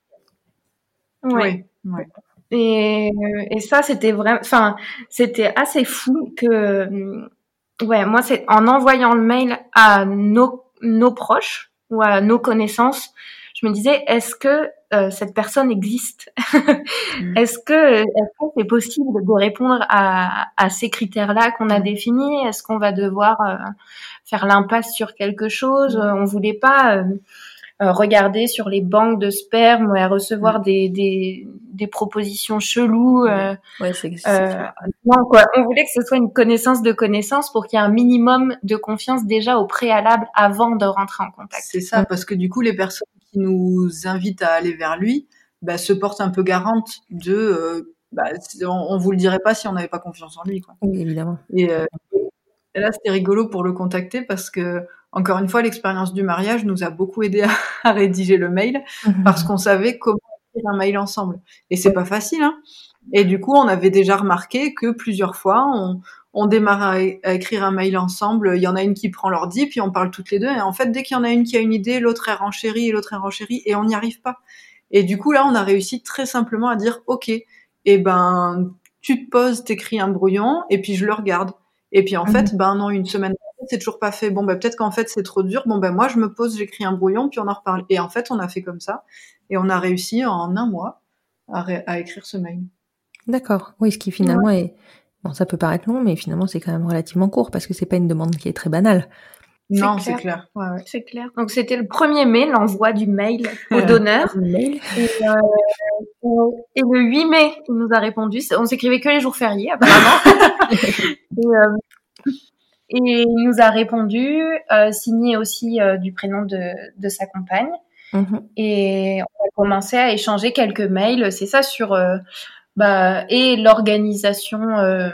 Ouais. Oui, ouais. Et, et ça, c'était vraiment, enfin, c'était assez fou que, euh, ouais, moi, c'est en envoyant le mail à nos nos proches ou à nos connaissances, je me disais, est-ce que euh, cette personne existe? Mm. Est-ce que est-ce que c'est possible de répondre à à ces critères-là qu'on a Mm. définis? Est-ce qu'on va devoir euh, faire l'impasse sur quelque chose? Euh, On voulait pas euh, euh, regarder sur les banques de sperme, ouais, recevoir Mm. des des des propositions cheloues. Euh, Ouais, c'est, c'est euh, sûr. non, quoi. On voulait que ce soit une connaissance de connaissance pour qu'il y ait un minimum de confiance déjà au préalable avant de rentrer en contact. C'est ça, parce que du coup, les personnes qui nous invitent à aller vers lui, bah, se portent un peu garantes de, euh, bah, on, on vous le dirait pas si on n'avait pas confiance en lui, quoi. Oui, évidemment. Et, euh, et là, c'était rigolo pour le contacter parce que, encore une fois, l'expérience du mariage nous a beaucoup aidé à, à rédiger le mail parce qu'on savait comment écrire un mail ensemble. Et c'est pas facile, hein. Et du coup, on avait déjà remarqué que plusieurs fois, on, on démarre à, à écrire un mail ensemble. Il y en a une qui prend l'ordi, puis on parle toutes les deux. Et en fait, dès qu'il y en a une qui a une idée, l'autre elle renchérit et l'autre elle renchérit, et on n'y arrive pas. Et du coup, là, on a réussi très simplement à dire, OK, eh ben, tu te poses, t'écris un brouillon, et puis je le regarde. Et puis en fait, ben non, une semaine après, c'est toujours pas fait. Bon, ben peut-être qu'en fait c'est trop dur. Bon, ben moi je me pose, j'écris un brouillon, puis on en reparle. Et en fait, on a fait comme ça, et on a réussi en un mois à, ré- à écrire ce mail. D'accord. Oui, ce qui finalement est... Bon, ça peut paraître long, mais finalement, c'est quand même relativement court parce que c'est pas une demande qui est très banale. C'est Non, clair. c'est clair. Ouais, ouais. C'est clair. Donc c'était le premier mai, l'envoi du mail au donneur. Un mail. Et, euh, et le huit mai, il nous a répondu. On s'écrivait que les jours fériés, apparemment. et, euh, et il nous a répondu, euh, signé aussi euh, du prénom de, de sa compagne. Mhm. Et on a commencé à échanger quelques mails. C'est ça sur euh, bah, et l'organisation euh,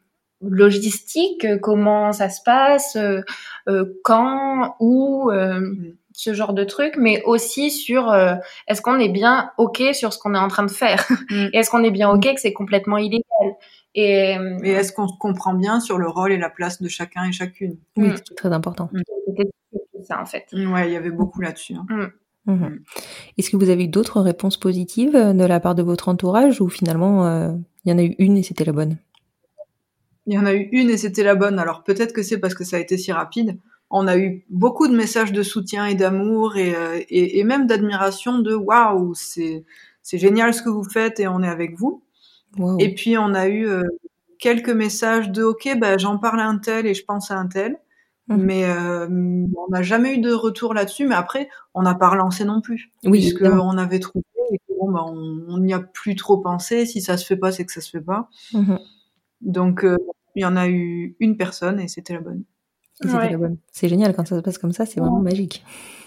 logistique, euh, comment ça se passe, euh, euh, quand, où, euh, Mm. ce genre de truc, mais aussi sur euh, est-ce qu'on est bien OK sur ce qu'on est en train de faire Mm. et est-ce qu'on est bien OK que c'est complètement illégal et, Et est-ce qu'on se comprend bien sur le rôle et la place de chacun et chacune? Oui, Mm. ce qui est très important. c'était ça en fait. Ouais, il y avait beaucoup là-dessus, hein. Mm. Mhm. Mm. Est-ce que vous avez eu d'autres réponses positives euh, de la part de votre entourage ou finalement, euh, il y en a eu une et c'était la bonne? Il y en a eu une et c'était la bonne. Alors peut-être que c'est parce que ça a été si rapide. On a eu beaucoup de messages de soutien et d'amour et, euh, et, et même d'admiration de waouh, c'est c'est génial ce que vous faites et on est avec vous. Wow. Et puis on a eu euh, quelques messages de ok, bah j'en parle à un tel et je pense à un tel. Mmh. Mais euh, on n'a jamais eu de retour là-dessus. Mais après, on n'a pas relancé non plus. Oui, puisque on avait trouvé et que bon, bah, on n'y a plus trop pensé. Si ça se fait pas, c'est que ça se fait pas. Mmh. Donc, euh, il y en a eu une personne et c'était la bonne. Et c'était Ouais. la bonne. C'est génial quand ça se passe comme ça, c'est vraiment magique.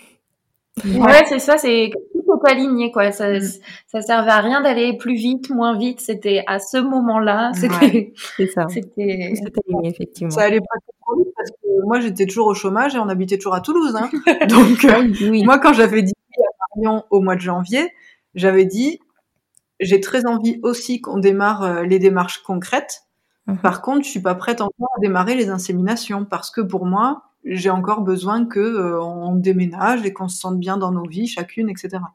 Ouais, ouais, c'est ça, c'est tout est aligné, quoi. Ça, Mm. ça servait à rien d'aller plus vite, moins vite. C'était à ce moment-là. C'était, Ouais. C'est ça. c'était. Tout s'est aligné, effectivement. Ça allait pas trop vite parce que moi, j'étais toujours au chômage et on habitait toujours à Toulouse. Hein. Donc, euh, Oui. moi, quand j'avais dit à Marion au mois de janvier, j'avais dit j'ai très envie aussi qu'on démarre euh, les démarches concrètes. Mhm. Par contre, je suis pas prête encore à démarrer les inséminations parce que pour moi, j'ai encore besoin que euh, on déménage et qu'on se sente bien dans nos vies, chacune, et cetera.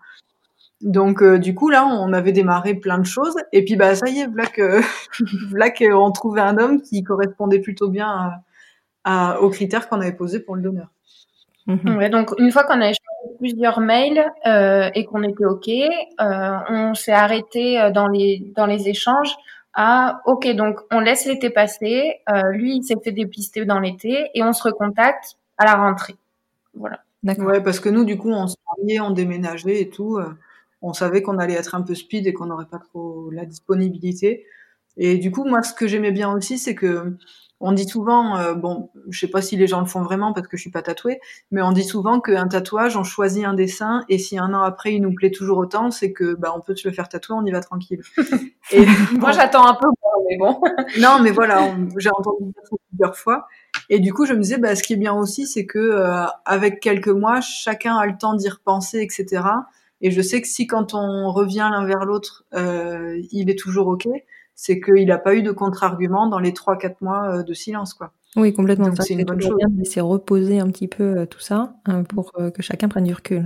Donc, euh, du coup, là, on avait démarré plein de choses. Et puis, bah, ça y est, voilà que, voilà qu'on trouvait un homme qui correspondait plutôt bien à, à, aux critères qu'on avait posés pour le donneur. Mhm. Ouais, donc une fois qu'on a échangé plusieurs mails euh, et qu'on était ok, euh, on s'est arrêté dans les dans les échanges à ok, donc on laisse l'été passer. Euh, lui, il s'est fait dépister dans l'été et on se recontacte à la rentrée. Voilà. D'accord. Ouais, parce que nous, du coup, on se mariait, on déménageait et tout. Euh, on savait qu'on allait être un peu speed et qu'on n'aurait pas trop la disponibilité. Et du coup, moi, ce que j'aimais bien aussi, c'est que on dit souvent, euh, bon, je sais pas si les gens le font vraiment parce que je suis pas tatouée, mais on dit souvent qu'un tatouage, on choisit un dessin et si un an après il nous plaît toujours autant, c'est que bah on peut se le faire tatouer, on y va tranquille. Et moi, j'attends un peu, mais bon. Non, mais voilà, on, j'ai entendu dire ça plusieurs fois. Et du coup, je me disais, bah, ce qui est bien aussi, c'est que euh, avec quelques mois, chacun a le temps d'y repenser, et cetera. Et je sais que si quand on revient l'un vers l'autre, euh, il est toujours ok, c'est qu'il n'a pas eu de contre-argument dans les trois quatre mois de silence, quoi. Oui, complètement. Donc Ça, c'est une c'est bonne toujours chose. bien de laisser reposer un petit peu euh, tout ça hein, pour euh, que chacun prenne du recul.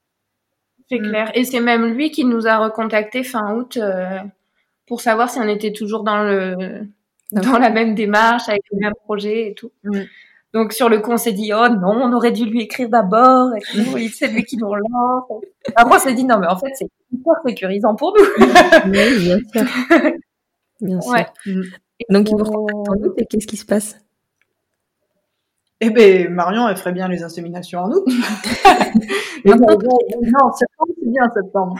C'est Mm. clair. Et c'est même lui qui nous a recontacté fin août euh, pour savoir si on était toujours dans le dans la même démarche, avec le même projet et tout. Mm. Donc sur le coup, on s'est dit oh non, on aurait dû lui écrire d'abord. Et tout. Et c'est lui qui nous relance. Après, on s'est dit non, mais en fait, c'est hyper sécurisant pour nous. Oui, bien sûr. Bien sûr. Ouais. Mm. Donc, ils vous recontactent en août et qu'est-ce qui se passe? Eh ben, Marion, elle ferait bien les inséminations en août. Et ben, non, en septembre, c'est bien septembre.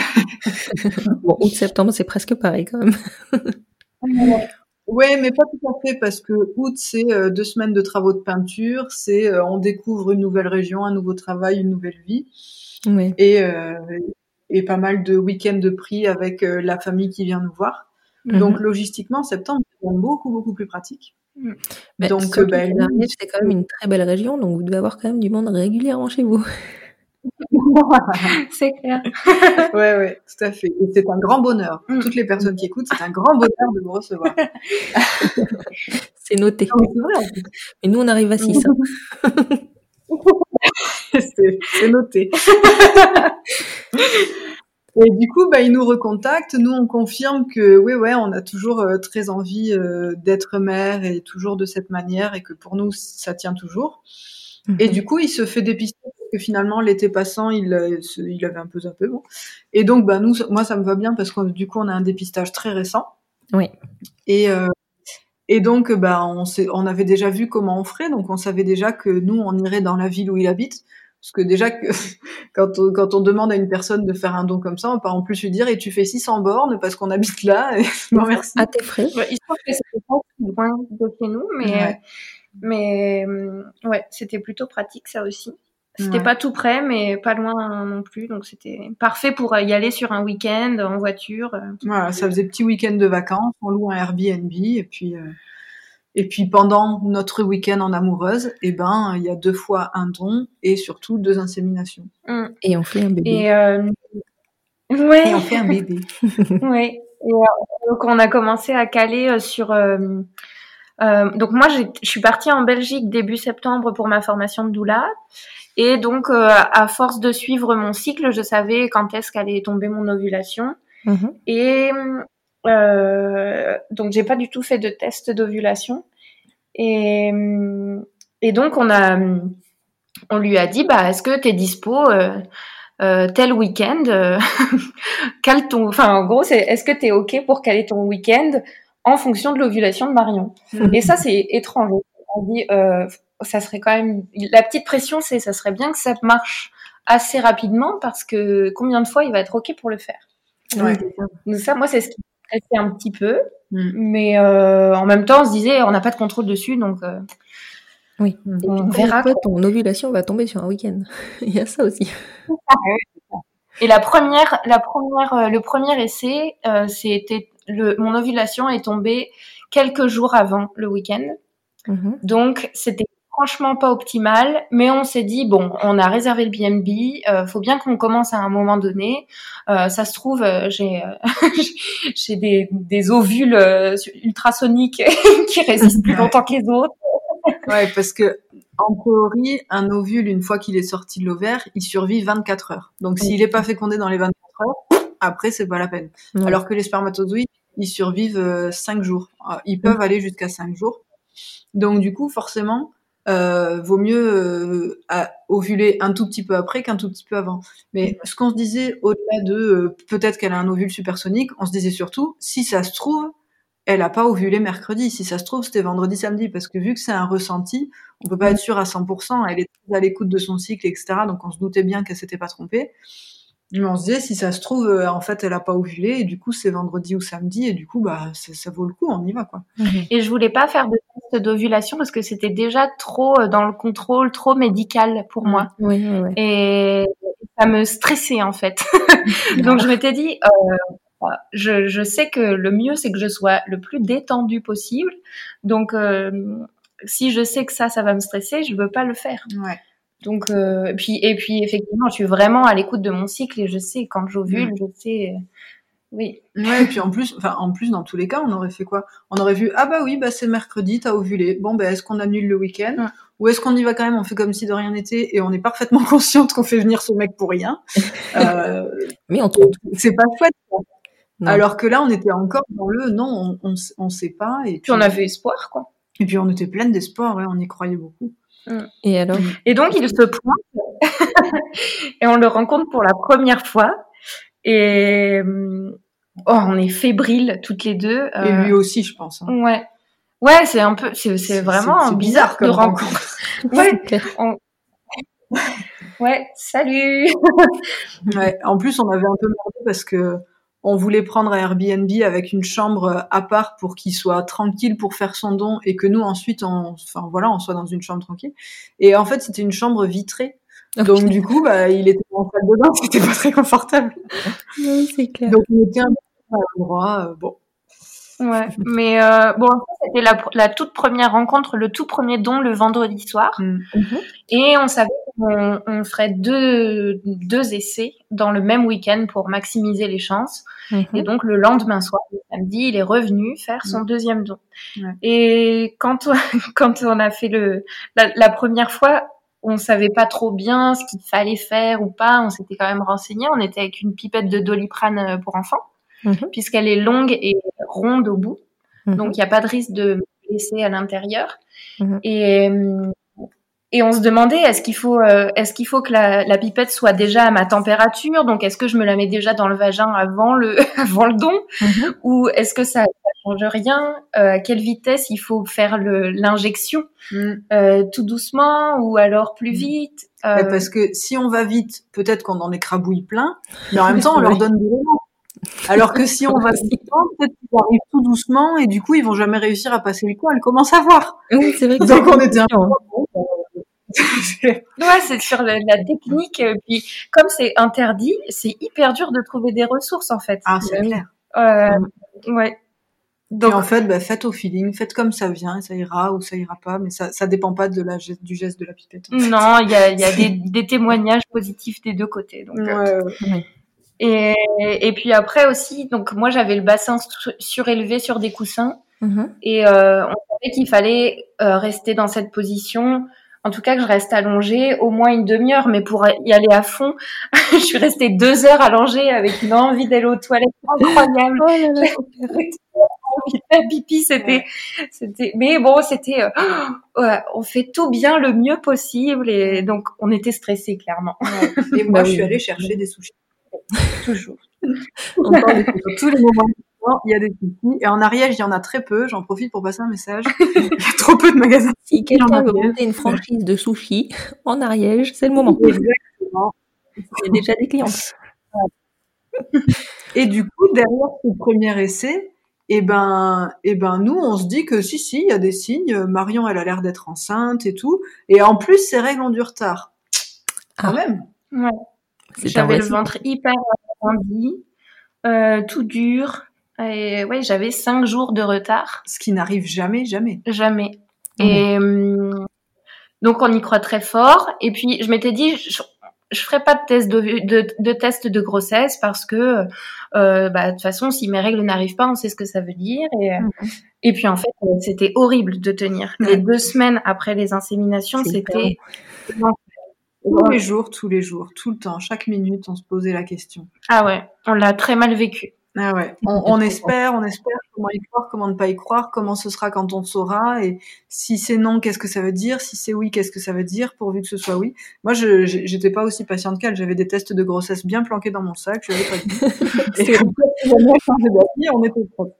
Bon, août-septembre, c'est presque pareil quand même. Ouais, mais pas tout à fait parce que août c'est euh, deux semaines de travaux de peinture, c'est euh, on découvre une nouvelle région, un nouveau travail, une nouvelle vie, Oui. et euh, et pas mal de week-ends de prix avec euh, la famille qui vient nous voir. Mhm. Donc logistiquement, septembre c'est beaucoup beaucoup plus pratique. Mais Donc surtout bah, que lui, l'Ariège, c'est quand même une très belle région, donc vous devez avoir quand même du monde régulièrement chez vous. C'est clair. ouais ouais, tout à fait. Et c'est un grand bonheur. Mm. Toutes les personnes qui écoutent, c'est un grand bonheur de vous recevoir. C'est noté. Non, mais c'est vrai. En fait. Et nous, on arrive à six. Hein. c'est, c'est noté. Et du coup, bah, ils nous recontactent. Nous, on confirme que, oui, ouais, on a toujours euh, très envie euh, d'être mère et toujours de cette manière et que pour nous, ça tient toujours. Mm-hmm. Et du coup, il se fait dépister parce que finalement, l'été passant, il, il avait un peu zappé. Bon. Et donc, bah, nous, moi, ça me va bien parce que du coup, on a un dépistage très récent. Oui. Et, euh, et donc, bah, on, s'est, on avait déjà vu comment on ferait. Donc, on savait déjà que nous, on irait dans la ville où il habite. Parce que déjà, que, quand, on, quand on demande à une personne de faire un don comme ça, on peut en plus lui dire « et tu fais six cents bornes parce qu'on habite là ». Et non, merci. À tes frais. Ouais, il se trouve que c'était pas loin de chez nous, mais, ouais. mais ouais, c'était plutôt pratique ça aussi. C'était ouais. pas tout près, mais pas loin non plus. Donc, c'était parfait pour y aller sur un week-end en voiture. Voilà, ça faisait petit week-end de vacances. On loue un Airbnb et puis... Euh... Et puis pendant notre week-end en amoureuse, eh ben il y a deux fois un don et surtout deux inséminations. Mmh. Et on fait un bébé. Et, euh... ouais. et on fait un bébé. ouais. Et euh, donc on a commencé à caler sur. Euh... Euh, donc moi j'ai... je suis partie en Belgique début septembre pour ma formation de doula. Et donc euh, à force de suivre mon cycle, je savais quand est-ce qu'allait tomber mon ovulation. Mmh. Et Euh, donc j'ai pas du tout fait de test d'ovulation et et donc on a on lui a dit bah est-ce que t'es dispo euh, euh, tel week-end euh, cale ton enfin en gros c'est est-ce que t'es ok pour caler ton week-end en fonction de l'ovulation de Marion. Mmh. Et ça c'est étrange. On dit euh, ça serait quand même la petite pression, c'est ça serait bien que ça marche assez rapidement parce que combien de fois il va être ok pour le faire. Ouais. Donc ça, moi, c'est ce qui me stressait un petit peu, Mm. mais euh, en même temps, on se disait, on n'a pas de contrôle dessus, donc euh, Oui. Et on puis, verra. fois, ton ovulation va tomber sur un week-end. Il y a ça aussi. Et la première, la première, euh, le premier essai, euh, c'était le, mon ovulation est tombée quelques jours avant le week-end, Mhm. donc c'était franchement pas optimal, mais on s'est dit bon, on a réservé le B and B, euh, faut bien qu'on commence à un moment donné. Euh, ça se trouve, euh, j'ai euh, j'ai des, des ovules euh, ultrasoniques qui résistent plus longtemps que les autres. Ouais, parce que en théorie, un ovule, une fois qu'il est sorti de l'ovaire, il survit vingt-quatre heures. Donc s'il n'est pas fécondé dans les vingt-quatre heures, après c'est pas la peine. Ouais. Alors que les spermatozoïdes, ils survivent euh, cinq jours. Ils peuvent aller jusqu'à cinq jours. Donc du coup, forcément, euh, vaut mieux euh, à ovuler un tout petit peu après qu'un tout petit peu avant. Mais ce qu'on se disait au-delà de euh, peut-être qu'elle a un ovule supersonique, on se disait surtout, si ça se trouve, elle a pas ovulé mercredi. Si ça se trouve, c'était vendredi, samedi, parce que vu que c'est un ressenti, on peut pas être sûr à cent pour cent. Elle est très à l'écoute de son cycle, et cetera. Donc on se doutait bien qu'elle s'était pas trompée. Mais on se disait, si ça se trouve, euh, en fait, elle a pas ovulé, et du coup, c'est vendredi ou samedi, et du coup, bah, ça, ça vaut le coup, on y va, quoi. Et je voulais pas faire de test d'ovulation parce que c'était déjà trop euh, dans le contrôle, trop médical pour Mm. moi. Oui, oui, oui. Et ça me stressait en fait. Donc je m'étais dit, euh, je, je sais que le mieux c'est que je sois le plus détendue possible. Donc euh, si je sais que ça, ça va me stresser, je veux pas le faire. Ouais. Donc euh, et puis et puis effectivement, je suis vraiment à l'écoute de mon cycle et je sais quand j'ovule, Mm. je sais. euh, Oui. Ouais, et puis en plus, enfin, en plus, dans tous les cas, on aurait fait quoi? On aurait vu, ah bah oui, bah c'est mercredi, t'as ovulé. Bon, bah est-ce qu'on annule le week-end? Mm. Ou est-ce qu'on y va quand même, on fait comme si de rien n'était, et on est parfaitement consciente qu'on fait venir ce mec pour rien? euh, Mais on trompe. c'est pas chouette, quoi. Non. Alors que là, on était encore dans le, non, on, on, on sait pas, et puis, Puis on avait espoir quoi. et puis on était pleine d'espoir, ouais, on y croyait beaucoup. Et alors? Et donc il se pointe et on le rencontre pour la première fois et oh, on est fébriles toutes les deux. Et euh, lui aussi, je pense. Hein. Ouais. Ouais, c'est un peu, c'est, c'est vraiment c'est bizarre, comme de rencontre. C'est Ouais. clair. On... Ouais, salut. Ouais. En plus, on avait un peu merdé parce que on voulait prendre un Airbnb avec une chambre à part pour qu'il soit tranquille pour faire son don et que nous ensuite, on, enfin voilà, on soit dans une chambre tranquille. Et en fait, c'était une chambre vitrée. Oh, Donc putain. du coup, bah, il était en salle de bain, c'était pas très confortable. Oui, c'est clair. Donc on était un peu à l'endroit, euh, bon. Ouais, mais euh, bon, c'était la, la toute première rencontre, le tout premier don le vendredi soir. Mm. Et on savait qu'on on ferait deux, deux essais dans le même week-end pour maximiser les chances. Mhm. Et donc, le lendemain soir, le samedi, il est revenu faire son Mm. deuxième don. Ouais. Et quand on, quand on a fait le, la, la première fois, on savait pas trop bien ce qu'il fallait faire ou pas. On s'était quand même renseigné. On était avec une pipette de Doliprane pour enfants, Mhm. puisqu'elle est longue et ronde au bout. Mhm. Donc, il n'y a pas de risque de me blesser à l'intérieur. Mhm. Et, euh, et on se demandait, est-ce qu'il faut, euh, est-ce qu'il faut que la, la pipette soit déjà à ma température? Donc, est-ce que je me la mets déjà dans le vagin avant le, avant le don? Mhm. Ou est-ce que ça, ça change rien? Euh, à quelle vitesse il faut faire le, l'injection? Mm. Euh, tout doucement ou alors plus vite? Euh, Ouais, parce que si on va vite, peut-être qu'on en écrabouille plein, mais en même temps, on C'est leur vrai. donne de l'élan. Alors que si on va vite, peut-être qu'ils arrivent tout doucement et du coup, ils vont jamais réussir à passer le coup. Elle commence à voir. Oui, c'est vrai que Donc c'est on était un peu... Ouais, c'est sur la, la technique. euh, Puis, comme c'est interdit, c'est hyper dur de trouver des ressources, en fait. Ah, c'est Bah oui. clair. Euh, ouais. Donc Donc, en fait, bah, faites au feeling, faites comme ça vient, et ça ira ou ça ira pas, mais ça, ça dépend pas de la, geste- du geste de la pipette. en fait. non, il y a, il y a des, des témoignages positifs des deux côtés. Donc, euh, Ouais, ouais. Oui. et, et puis après aussi, donc moi j'avais le bassin su- surélevé sur des coussins Mhm. et euh, on savait qu'il fallait euh, rester dans cette position. En tout cas, que je reste allongée au moins une demi-heure, mais pour y aller à fond, je suis restée deux heures allongée avec une envie d'aller aux toilettes incroyable. Oh là là. La pipi, c'était, c'était, mais bon, c'était, euh, ouais, on fait tout bien le mieux possible et donc on était stressés clairement. Ouais. Et moi, Bah je oui. suis allée chercher des sushis. Toujours. Encore des Dans tous les moments. Non, il y a des soucis. Et en Ariège, il y en a très peu. J'en profite pour passer un message. Il y a trop peu de magasins. Si quelqu'un veut monter une franchise de sushi en Ariège, c'est le moment. Exactement. Il y a déjà des clientes. Et du coup, derrière ce premier essai, eh ben, eh ben, nous, on se dit que si, si, il y a des signes. Marion, elle a l'air d'être enceinte et tout. Et en plus, ses règles ont du retard. Quand Ah. même. Ouais. J'avais le ventre hyper arrondi, euh, tout dur. Et ouais, j'avais cinq jours de retard. Ce qui n'arrive jamais, jamais. Jamais. Mmh. Et euh, donc, on y croit très fort. Et puis, je m'étais dit, je, je ferai pas de test de, de, de test de grossesse parce que, euh, bah, de toute façon, si mes règles n'arrivent pas, on sait ce que ça veut dire. Et, mmh. et puis, en fait, c'était horrible de tenir. Les deux semaines après les inséminations, C'est c'était... Tous les jours, tous les jours, tout le temps, chaque minute, on se posait la question. Ah ouais, on l'a très mal vécu. Ah ouais, on, on espère, on espère comment y croire, comment ne pas y croire, comment ce sera quand on saura, et si c'est non, qu'est-ce que ça veut dire, si c'est oui, qu'est-ce que ça veut dire, pourvu que ce soit oui. Moi, je j'étais pas aussi patiente qu'elle, j'avais des tests de grossesse bien planqués dans mon sac, je l'avais pas dit. Et comme ça, si jamais elle changeait d'avis, on était propre.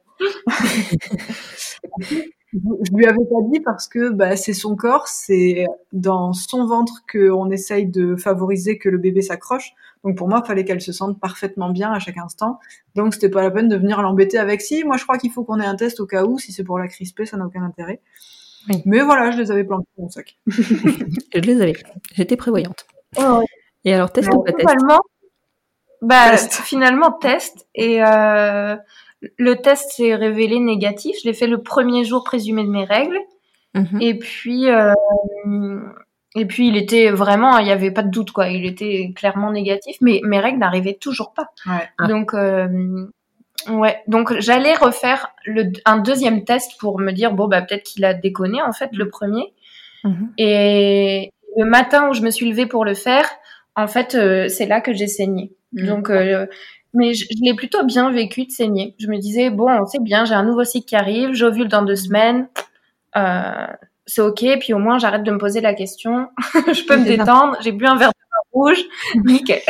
Je lui avais pas dit parce que bah, c'est son corps, c'est dans son ventre qu'on essaye de favoriser que le bébé s'accroche. Donc pour moi, il fallait qu'elle se sente parfaitement bien à chaque instant. Donc c'était pas la peine de venir l'embêter avec si. Moi, je crois qu'il faut qu'on ait un test au cas où. Si c'est pour la crisper, ça n'a aucun intérêt. Oui. Mais voilà, je les avais planqués dans mon sac. Je les avais. J'étais prévoyante. Oh, ouais. Et alors, test ou pas test ? Finalement, bah, test. finalement, test. Et euh, le test s'est révélé négatif. Je l'ai fait le premier jour présumé de mes règles. Mm-hmm. Et puis, euh, et puis, il était vraiment, il n'y avait pas de doute, quoi. Il était clairement négatif, mais mes règles n'arrivaient toujours pas. Ouais. Ah. Donc, euh, ouais. Donc, j'allais refaire le, un deuxième test pour me dire, bon, bah, peut-être qu'il a déconné, en fait, le premier. Mm-hmm. Et le matin où je me suis levée pour le faire, en fait, euh, c'est là que j'ai saigné. Mm-hmm. Donc, euh, mais je, je l'ai plutôt bien vécu de saigner. Je me disais, bon, c'est bien, j'ai un nouveau cycle qui arrive, j'ovule dans deux semaines, euh, c'est ok, puis au moins j'arrête de me poser la question, je peux me détendre, j'ai bu un verre de vin rouge, nickel.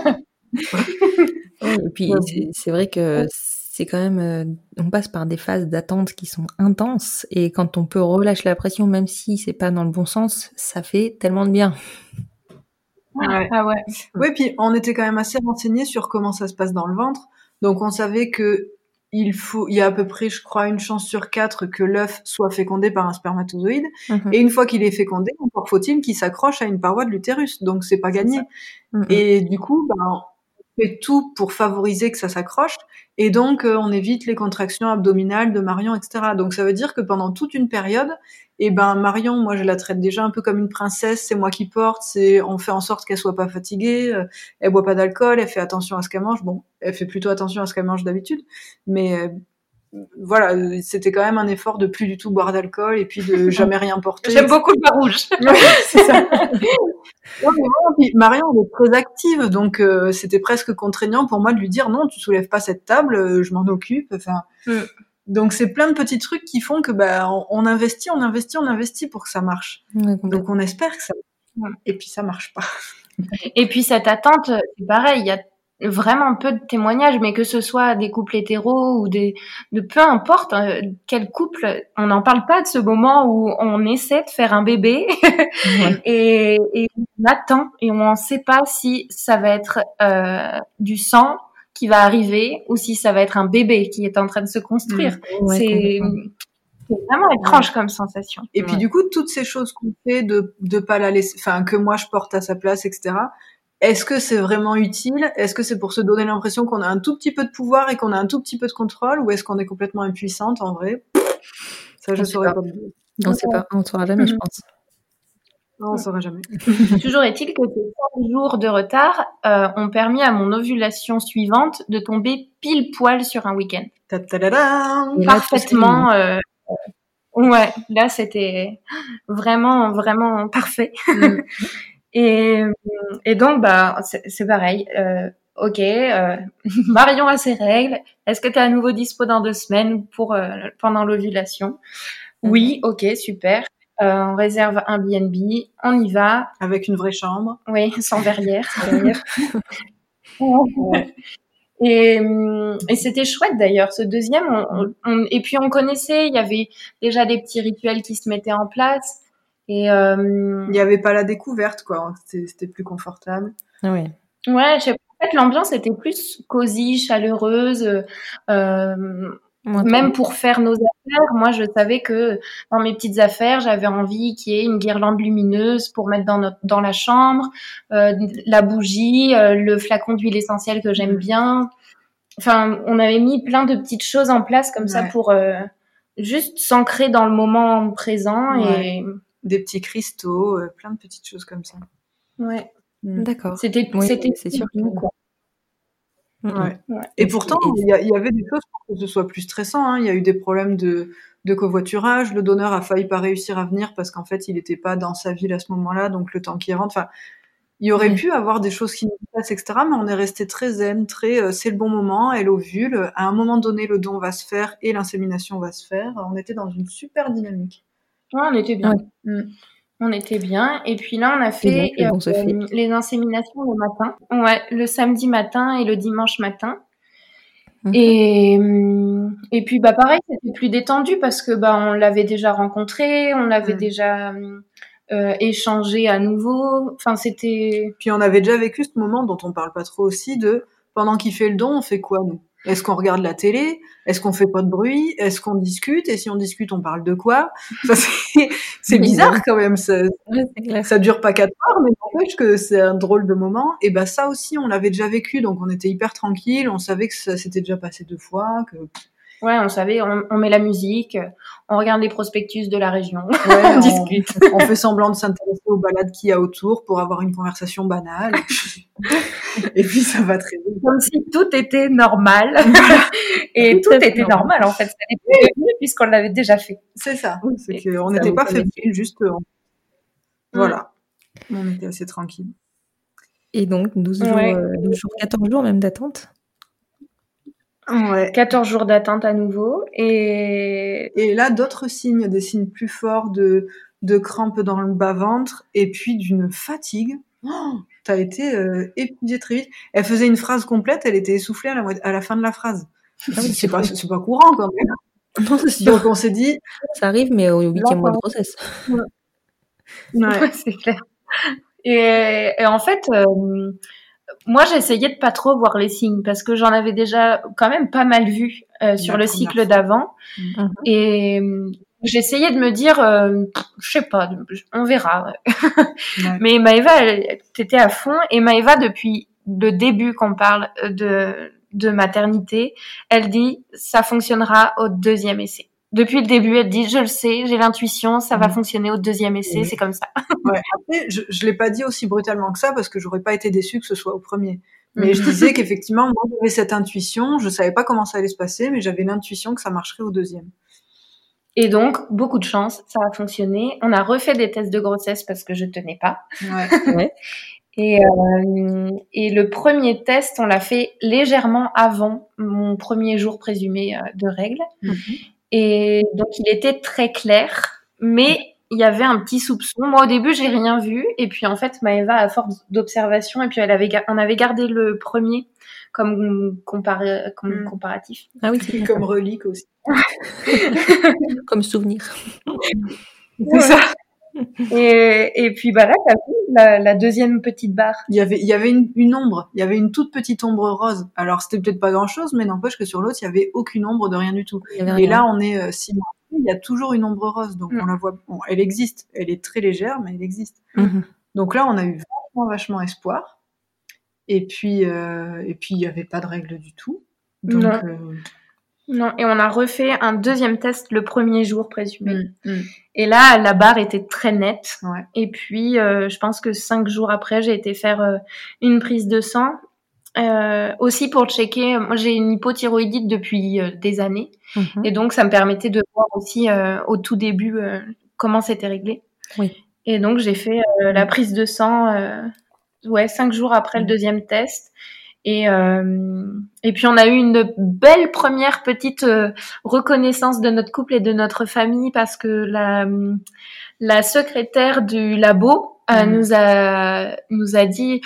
Et puis c'est, c'est vrai que c'est quand même, euh, on passe par des phases d'attente qui sont intenses, et quand on peut relâcher la pression, même si c'est pas dans le bon sens, ça fait tellement de bien. Ouais. Ah ouais. Oui, puis on était quand même assez renseignés sur comment ça se passe dans le ventre. Donc on savait que il faut, il y a à peu près, je crois, une chance sur quatre que l'œuf soit fécondé par un spermatozoïde. Mm-hmm. Et une fois qu'il est fécondé, encore faut-il qu'il s'accroche à une paroi de l'utérus. Donc c'est pas gagné. C'est mm-hmm. Et du coup, ben, on fait tout pour favoriser que ça s'accroche. Et donc euh, on évite les contractions abdominales de Marion, et cetera. Donc ça veut dire que pendant toute une période, et ben Marion, moi je la traite déjà un peu comme une princesse, c'est moi qui porte, c'est on fait en sorte qu'elle soit pas fatiguée, euh, elle boit pas d'alcool, elle fait attention à ce qu'elle mange. Bon, elle fait plutôt attention à ce qu'elle mange d'habitude, mais euh, voilà, c'était quand même un effort de plus du tout boire d'alcool et puis de jamais rien porter. J'aime beaucoup le vin rouge. Ouais, c'est ça. Non, mais bon, puis Marion elle est très active, donc euh, c'était presque contraignant pour moi de lui dire non, tu soulèves pas cette table, euh, je m'en occupe. Enfin. Mm. Donc c'est plein de petits trucs qui font que bah on, on investit, on investit, on investit pour que ça marche. Ouais, donc on espère que ça marche. Et puis ça marche pas. Et puis cette attente, c'est pareil, il y a vraiment peu de témoignages, mais que ce soit des couples hétéros ou des, de peu importe euh, quel couple, on n'en parle pas de ce moment où on essaie de faire un bébé ouais. et, et on attend et on ne sait pas si ça va être euh, du sang qui va arriver ou si ça va être un bébé qui est en train de se construire. Mmh. Ouais, c'est, c'est vraiment étrange ouais. comme sensation. Et ouais. puis du coup, toutes ces choses qu'on fait de de pas la laisser, enfin que moi je porte à sa place, et cetera. Est-ce que c'est vraiment utile ? Est-ce que c'est pour se donner l'impression qu'on a un tout petit peu de pouvoir et qu'on a un tout petit peu de contrôle, ou est-ce qu'on est complètement impuissante en vrai ? Ça, je ne saurais pas. On ne sait pas, on ne saura jamais, mmh. je pense. Non, on ne saura jamais. Toujours est-il que ces cinq jours de retard euh, ont permis à mon ovulation suivante de tomber pile poil sur un week-end. Ta-ta-da-da ! Parfaitement. Euh, ouais, là c'était vraiment, vraiment parfait. Mm. et, et donc, bah, c'est, c'est pareil. Euh, ok, euh, Marion a ses règles. Est-ce que tu es à nouveau dispo dans deux semaines pour euh, pendant l'ovulation ? Mm. Oui, ok, super. Euh, on réserve un B and B, on y va. Avec une vraie chambre. Oui, sans verrière. Sans verrière. Ouais. Et, et c'était chouette d'ailleurs, ce deuxième. On, on, et puis on connaissait, il y avait déjà des petits rituels qui se mettaient en place. Et euh... il n'y avait pas la découverte, quoi. C'était, c'était plus confortable. Oui. Ouais, je sais pas. En fait, l'ambiance était plus cosy, chaleureuse. Euh, Moi, même pour faire nos affaires, moi, je savais que dans mes petites affaires, j'avais envie qu'il y ait une guirlande lumineuse pour mettre dans notre, dans la chambre, euh, la bougie, euh, le flacon d'huile essentielle que j'aime bien. Enfin, on avait mis plein de petites choses en place comme ouais. ça pour euh, juste s'ancrer dans le moment présent ouais. et des petits cristaux, euh, plein de petites choses comme ça. Ouais. Mmh. D'accord. C'était, oui, c'était c'est sûr. Tout, quoi. Ouais. Ouais. Et pourtant, il y, y avait des choses pour que ce soit plus stressant. Hein. Il y a eu des problèmes de, de covoiturage. Le donneur a failli pas réussir à venir parce qu'en fait, il n'était pas dans sa ville à ce moment-là, donc le temps qu'il rentre. Enfin, il y aurait ouais. pu avoir des choses qui nous passent, et cetera. Mais on est resté très zen, très euh, c'est le bon moment, elle ovule. À un moment donné, le don va se faire et l'insémination va se faire. On était dans une super dynamique. Ouais, on était bien. Ouais. Mmh. On était bien. Et puis là, on a fait, donc, bon, euh, fait. les inséminations le matin. Ouais, le samedi matin et le dimanche matin. Mmh. Et, et puis, bah, pareil, c'était plus détendu parce que, bah, on l'avait déjà rencontré, on l'avait mmh. déjà euh, échangé à nouveau. Enfin, c'était... Puis on avait déjà vécu ce moment dont on parle pas trop aussi de pendant qu'il fait le don, on fait quoi, nous? Est-ce qu'on regarde la télé? Est-ce qu'on fait pas de bruit? Est-ce qu'on discute? Et si on discute, on parle de quoi? Ça, c'est, c'est bizarre quand même. Ça, ouais, ça dure pas quatre heures, mais n'empêche que c'est un drôle de moment. Et bah ça aussi, on l'avait déjà vécu, donc on était hyper tranquille. On savait que ça s'était déjà passé deux fois. Que... Ouais, on savait. On, on met la musique, on regarde les prospectus de la région, ouais, on, on discute. On fait semblant de s'intéresser aux balades qu'il y a autour pour avoir une conversation banale. Et puis ça va très vite. Comme si tout était normal. Et tout, tout était normal. normal en fait. Ça n'était plus puisqu'on l'avait déjà fait. C'est ça. C'est qu'on n'était pas fébrile, juste. Euh, voilà. Mmh. On était assez tranquille. Et donc douze jours, ouais. euh, douze jours, quatorze jours même d'attente. Ouais. quatorze jours d'attente à nouveau. Et, et là, d'autres signes, des signes plus forts de, de crampes dans le bas-ventre et puis d'une fatigue. Oh, t'as été euh, épuisée très vite. Elle faisait une phrase complète, elle était essoufflée à la, à la fin de la phrase. Ah oui, c'est, c'est, pas, c'est pas courant quand même. Non, c'est sûr. Donc on s'est dit... Ça arrive, mais au huitième mois de grossesse. Ouais, ouais c'est clair. Et, et en fait... Euh, moi, j'essayais de pas trop voir les signes parce que j'en avais déjà quand même pas mal vu euh, sur le cycle d'avant. Mm-hmm. Et euh, j'essayais de me dire, euh, je sais pas, on verra. Ouais. Mais Maëva, elle, t'étais à fond. Et Maëva, depuis le début qu'on parle de, de maternité, elle dit, ça fonctionnera au deuxième essai. Depuis le début, elle dit, je le sais, j'ai l'intuition, ça va mmh. fonctionner au deuxième essai, mmh. c'est comme ça. Ouais. Après, je, je l'ai pas dit aussi brutalement que ça parce que j'aurais pas été déçue que ce soit au premier. Mais mmh. je disais qu'effectivement, moi, j'avais cette intuition, je savais pas comment ça allait se passer, mais j'avais l'intuition que ça marcherait au deuxième. Et donc, beaucoup de chance, ça a fonctionné. On a refait des tests de grossesse parce que je tenais pas. Ouais. ouais. Et, euh, et le premier test, on l'a fait légèrement avant mon premier jour présumé de règles. Mmh. Et donc, il était très clair, mais il y avait un petit soupçon. Moi, au début, j'ai rien vu. Et puis, en fait, Maëva, à force d'observation, et puis elle avait, on avait gardé le premier comme, comparé, comme mmh. comparatif. Ah oui, c'est comme relique aussi. Comme souvenir. C'est ouais. ça. Et, et puis, bah là, t'as vu la, la deuxième petite barre. Il y avait, il y avait une, une ombre. Il y avait une toute petite ombre rose. Alors, c'était peut-être pas grand-chose, mais n'empêche que sur l'autre, il y avait aucune ombre de rien du tout. Et rien. Là, on est euh, six mois. Il y a toujours une ombre rose, donc mmh. on la voit. Bon, elle existe. Elle est très légère, mais elle existe. Mmh. Donc là, on a eu vachement, vachement espoir. Et puis, euh, et puis, il y avait pas de règles du tout. Donc. Non. Euh... Non, et on a refait un deuxième test le premier jour présumé. Mmh, mmh. Et là, la barre était très nette. Ouais. Et puis, euh, je pense que cinq jours après, j'ai été faire euh, une prise de sang. Euh, aussi pour checker, moi j'ai une hypothyroïdite depuis euh, des années. Mmh. Et donc, ça me permettait de voir aussi euh, au tout début euh, comment c'était réglé. Oui. Et donc, j'ai fait euh, la prise de sang euh, ouais, cinq jours après mmh. le deuxième test. Et, euh, et puis on a eu une belle première petite euh, reconnaissance de notre couple et de notre famille parce que la, la secrétaire du labo euh, mmh. nous a nous a dit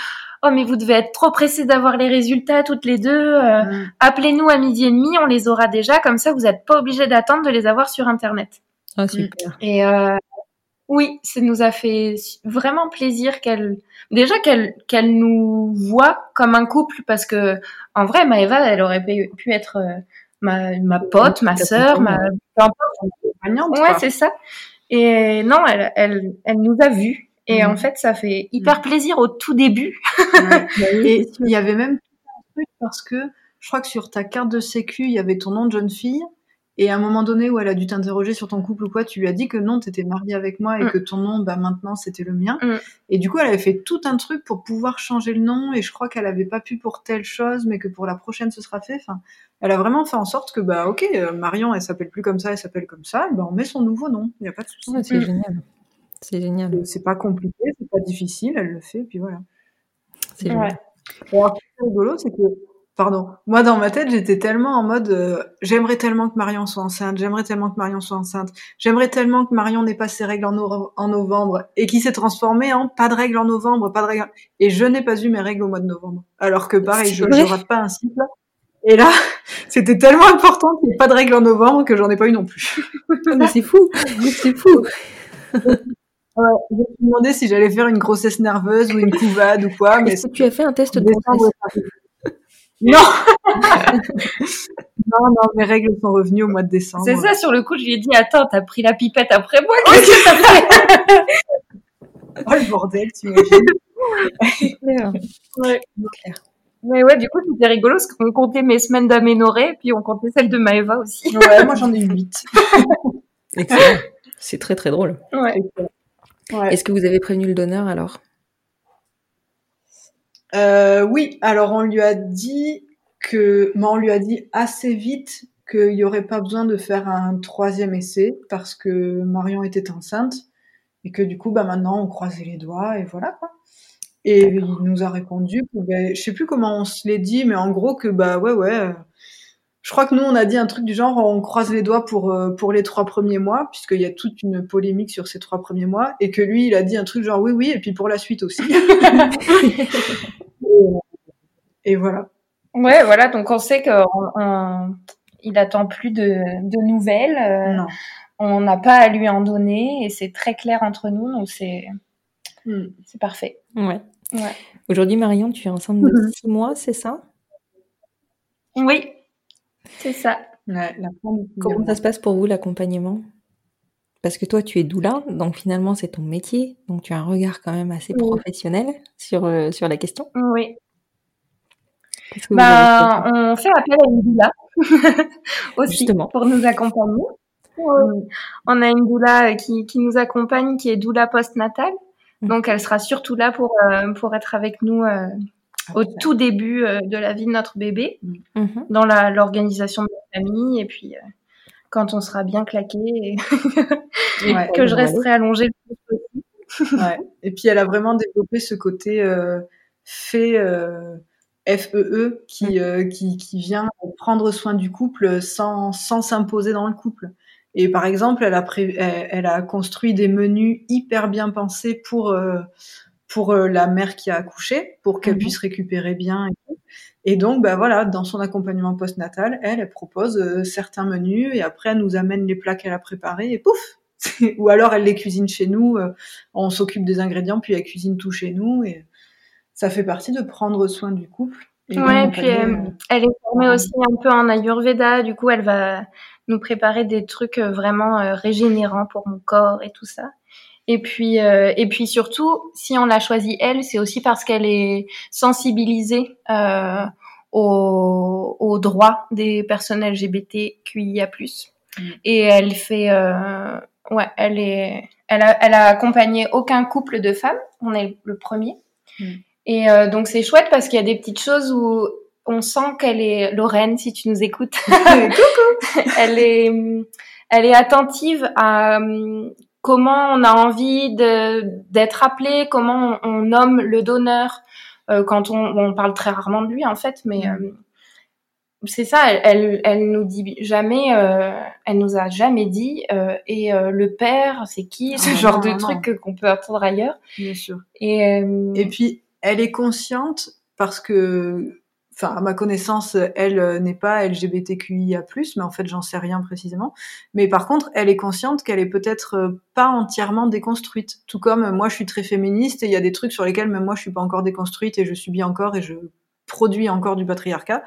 « Oh, mais vous devez être trop pressés d'avoir les résultats toutes les deux. Euh, mmh. Appelez-nous à midi et demi, on les aura déjà. Comme ça, vous n'êtes pas obligés d'attendre de les avoir sur Internet. » Ah, super. Et euh, oui, ça nous a fait vraiment plaisir qu'elle, déjà qu'elle, qu'elle nous voit comme un couple, parce que en vrai, Maëva, elle aurait pu être euh, ma, ma pote, ma sœur, ma, peu importe. Ouais, c'est ça. Et non, elle, elle, elle nous a vus. Et mmh. en fait, ça fait hyper mmh. plaisir au tout début. Ouais. Et il y avait même un truc parce que je crois que sur ta carte de sécu, il y avait ton nom de jeune fille. Et à un moment donné où elle a dû t'interroger sur ton couple ou quoi, tu lui as dit que non, t'étais mariée avec moi et mmh. que ton nom, bah maintenant, c'était le mien. Mmh. Et du coup, elle avait fait tout un truc pour pouvoir changer le nom. Et je crois qu'elle avait pas pu pour telle chose, mais que pour la prochaine, ce sera fait. Enfin, elle a vraiment fait en sorte que, bah, ok, euh, Marion, elle s'appelle plus comme ça, elle s'appelle comme ça. Bah, on met son nouveau nom. Il y a pas de souci. Ouais, c'est mmh. génial. C'est génial. C'est, c'est pas compliqué, c'est pas difficile, elle le fait, et puis voilà. C'est ouais. génial. Alors, ce qui est rigolo, c'est que, pardon, moi dans ma tête, j'étais tellement en mode, euh, j'aimerais tellement que Marion soit enceinte, j'aimerais tellement que Marion soit enceinte, j'aimerais tellement que Marion n'ait pas ses règles en, no- en novembre, et qui s'est transformé en pas de règles en novembre, pas de règles, et je n'ai pas eu mes règles au mois de novembre. Alors que pareil, je, je rate pas un cycle. Et là, c'était tellement important qu'il n'y ait pas de règles en novembre que j'en ai pas eu non plus. Mais c'est fou, c'est fou. Ouais, je me suis demandé si j'allais faire une grossesse nerveuse ou une couvade ou quoi, mais est-ce que tu as fait un test de grossesse? Non. non, non, mes règles sont revenues au mois de décembre. C'est ça, sur le coup, je lui ai dit, attends, t'as pris la pipette après moi, qu'est-ce que t'as fait? Oh, le bordel, t'imagines? Claire. Ouais. Claire. Mais ouais, du coup, c'était rigolo, parce qu'on comptait mes semaines d'aménorrhée, puis on comptait celles de Maëva aussi. Ouais, moi, j'en ai eu huit. Excellent. C'est très, très drôle. Ouais. Ouais. Est-ce que vous avez prévenu le donneur, alors? Euh, oui, alors on lui a dit que, mais on lui a dit assez vite qu'il y aurait pas besoin de faire un troisième essai parce que Marion était enceinte et que du coup, bah maintenant on croisait les doigts et voilà quoi. Et D'accord. il nous a répondu que, bah, je sais plus comment on se l'est dit, mais en gros que bah ouais ouais. Euh, je crois que nous on a dit un truc du genre on croise les doigts pour euh, pour les trois premiers mois puisqu'il y a toute une polémique sur ces trois premiers mois et que lui il a dit un truc genre oui oui et puis pour la suite aussi. Et voilà. Ouais, voilà. Donc on sait qu'il attend plus de, de nouvelles. Euh, non. On n'a pas à lui en donner et c'est très clair entre nous. Donc c'est mm. c'est parfait. Ouais. Ouais. Aujourd'hui, Marion, tu es enceinte de mm-hmm. six mois, c'est ça? Oui, c'est ça. Ouais, la Comment ça se passe pour vous l'accompagnement? Parce que toi, tu es doula, donc finalement c'est ton métier, donc tu as un regard quand même assez oui. professionnel sur euh, sur la question. Oui. Bah, on fait appel à une doula aussi Justement. Pour nous accompagner. Oui. On a une doula qui, qui nous accompagne, qui est doula postnatale. Mmh. Donc, elle sera surtout là pour, euh, pour être avec nous euh, ah, au tout début euh, de la vie de notre bébé, mmh. dans la, l'organisation de la famille, et puis euh, quand on sera bien claqué, et ouais, que je resterai ouais. allongée le plus possible. Ouais. Et puis, elle a vraiment développé ce côté euh, fait... Euh, F E E qui, euh, qui, qui vient prendre soin du couple sans, sans s'imposer dans le couple. Et par exemple, elle a, pré- elle, elle a construit des menus hyper bien pensés pour, euh, pour euh, la mère qui a accouché, pour qu'elle mm-hmm. puisse récupérer bien. Et, tout. Et donc, bah voilà, dans son accompagnement postnatal, elle, elle propose euh, certains menus et après, elle nous amène les plats qu'elle a préparés et pouf! Ou alors, elle les cuisine chez nous, euh, on s'occupe des ingrédients, puis elle cuisine tout chez nous et ça fait partie de prendre soin du couple. Et ouais, puis euh, elle est formée aussi un peu en Ayurveda, du coup elle va nous préparer des trucs vraiment euh, régénérants pour mon corps et tout ça. Et puis euh, et puis surtout, si on l'a choisie elle, c'est aussi parce qu'elle est sensibilisée euh, aux, aux droits des personnes L G B T Q I A plus. Mmh. Et elle fait, euh, ouais, elle est, elle a, elle a accompagné aucun couple de femmes. On est le premier. Mmh. Et euh, donc c'est chouette parce qu'il y a des petites choses où on sent qu'elle est Lorraine, si tu nous écoutes. Coucou. Elle est, elle est attentive à comment on a envie de d'être appelé, comment on, on nomme le donneur euh, quand on, on parle très rarement de lui en fait, mais euh, c'est ça. Elle, elle, elle nous dit jamais, euh, elle nous a jamais dit. Euh, et euh, le père, c'est qui? Ce non, genre non, de non. truc qu'on peut entendre ailleurs. Bien sûr. Et euh, et puis. elle est consciente parce que, enfin, à ma connaissance, elle euh, n'est pas L G B T Q I A plus, mais en fait, j'en sais rien précisément. Mais par contre, elle est consciente qu'elle est peut-être euh, pas entièrement déconstruite. Tout comme euh, moi, je suis très féministe et il y a des trucs sur lesquels même moi, je suis pas encore déconstruite et je subis encore et je produis encore du patriarcat.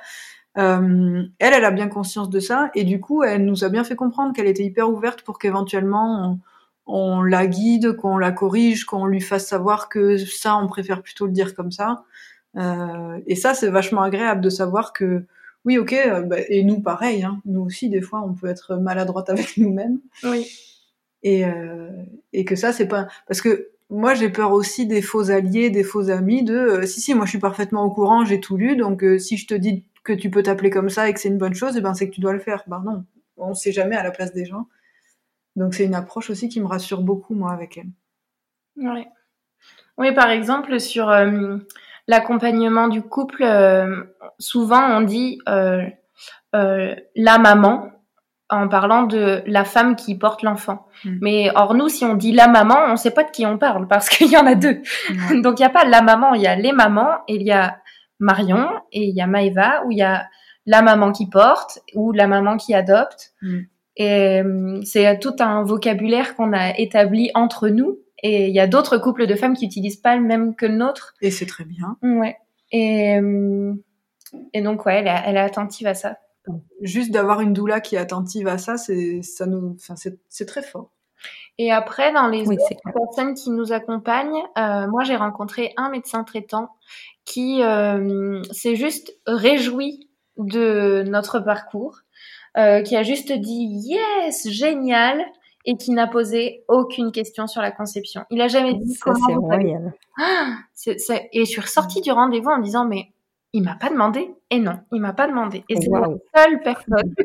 Euh, elle, elle a bien conscience de ça et du coup, elle nous a bien fait comprendre qu'elle était hyper ouverte pour qu'éventuellement on, on la guide, qu'on la corrige, qu'on lui fasse savoir que ça, on préfère plutôt le dire comme ça. Euh, et ça, c'est vachement agréable de savoir que oui, ok, euh, bah, et nous pareil, hein, nous aussi des fois, on peut être maladroite avec nous-mêmes. Oui. Et, euh, et que ça, c'est pas parce que moi, j'ai peur aussi des faux alliés, des faux amis, de euh, si si, moi, je suis parfaitement au courant, j'ai tout lu, donc euh, si je te dis que tu peux t'appeler comme ça et que c'est une bonne chose, et ben c'est que tu dois le faire. Ben non, on sait jamais à la place des gens. Donc c'est une approche aussi qui me rassure beaucoup moi avec elle. Ouais. Oui, par exemple sur euh, l'accompagnement du couple, euh, souvent on dit euh, euh, la maman en parlant de la femme qui porte l'enfant. Mmh. Mais or nous, si on dit la maman, on sait pas de qui on parle parce qu'il y en a deux. Mmh. Donc il y a pas la maman, il y a les mamans et il y a Marion et il y a Maëva où il y a la maman qui porte ou la maman qui adopte. Mmh. Et euh, c'est tout un vocabulaire qu'on a établi entre nous. Et il y a d'autres couples de femmes qui utilisent pas le même que le nôtre. Et c'est très bien. Ouais. Et, euh, et donc, ouais, elle est, elle est attentive à ça. Juste d'avoir une doula qui est attentive à ça, c'est, ça nous, enfin, c'est, c'est très fort. Et après, dans les oui, autres personnes qui nous accompagnent, euh, moi, j'ai rencontré un médecin traitant qui euh, s'est juste réjoui de notre parcours, euh, qui a juste dit « Yes, génial !» et qui n'a posé aucune question sur la conception. Il a jamais dit ça, comment c'est vous royal. Ah, c'est, c'est... Et je suis ressortie du rendez-vous en me disant mais il m'a pas demandé. Et non, il m'a pas demandé. Et c'est wow. La seule personne.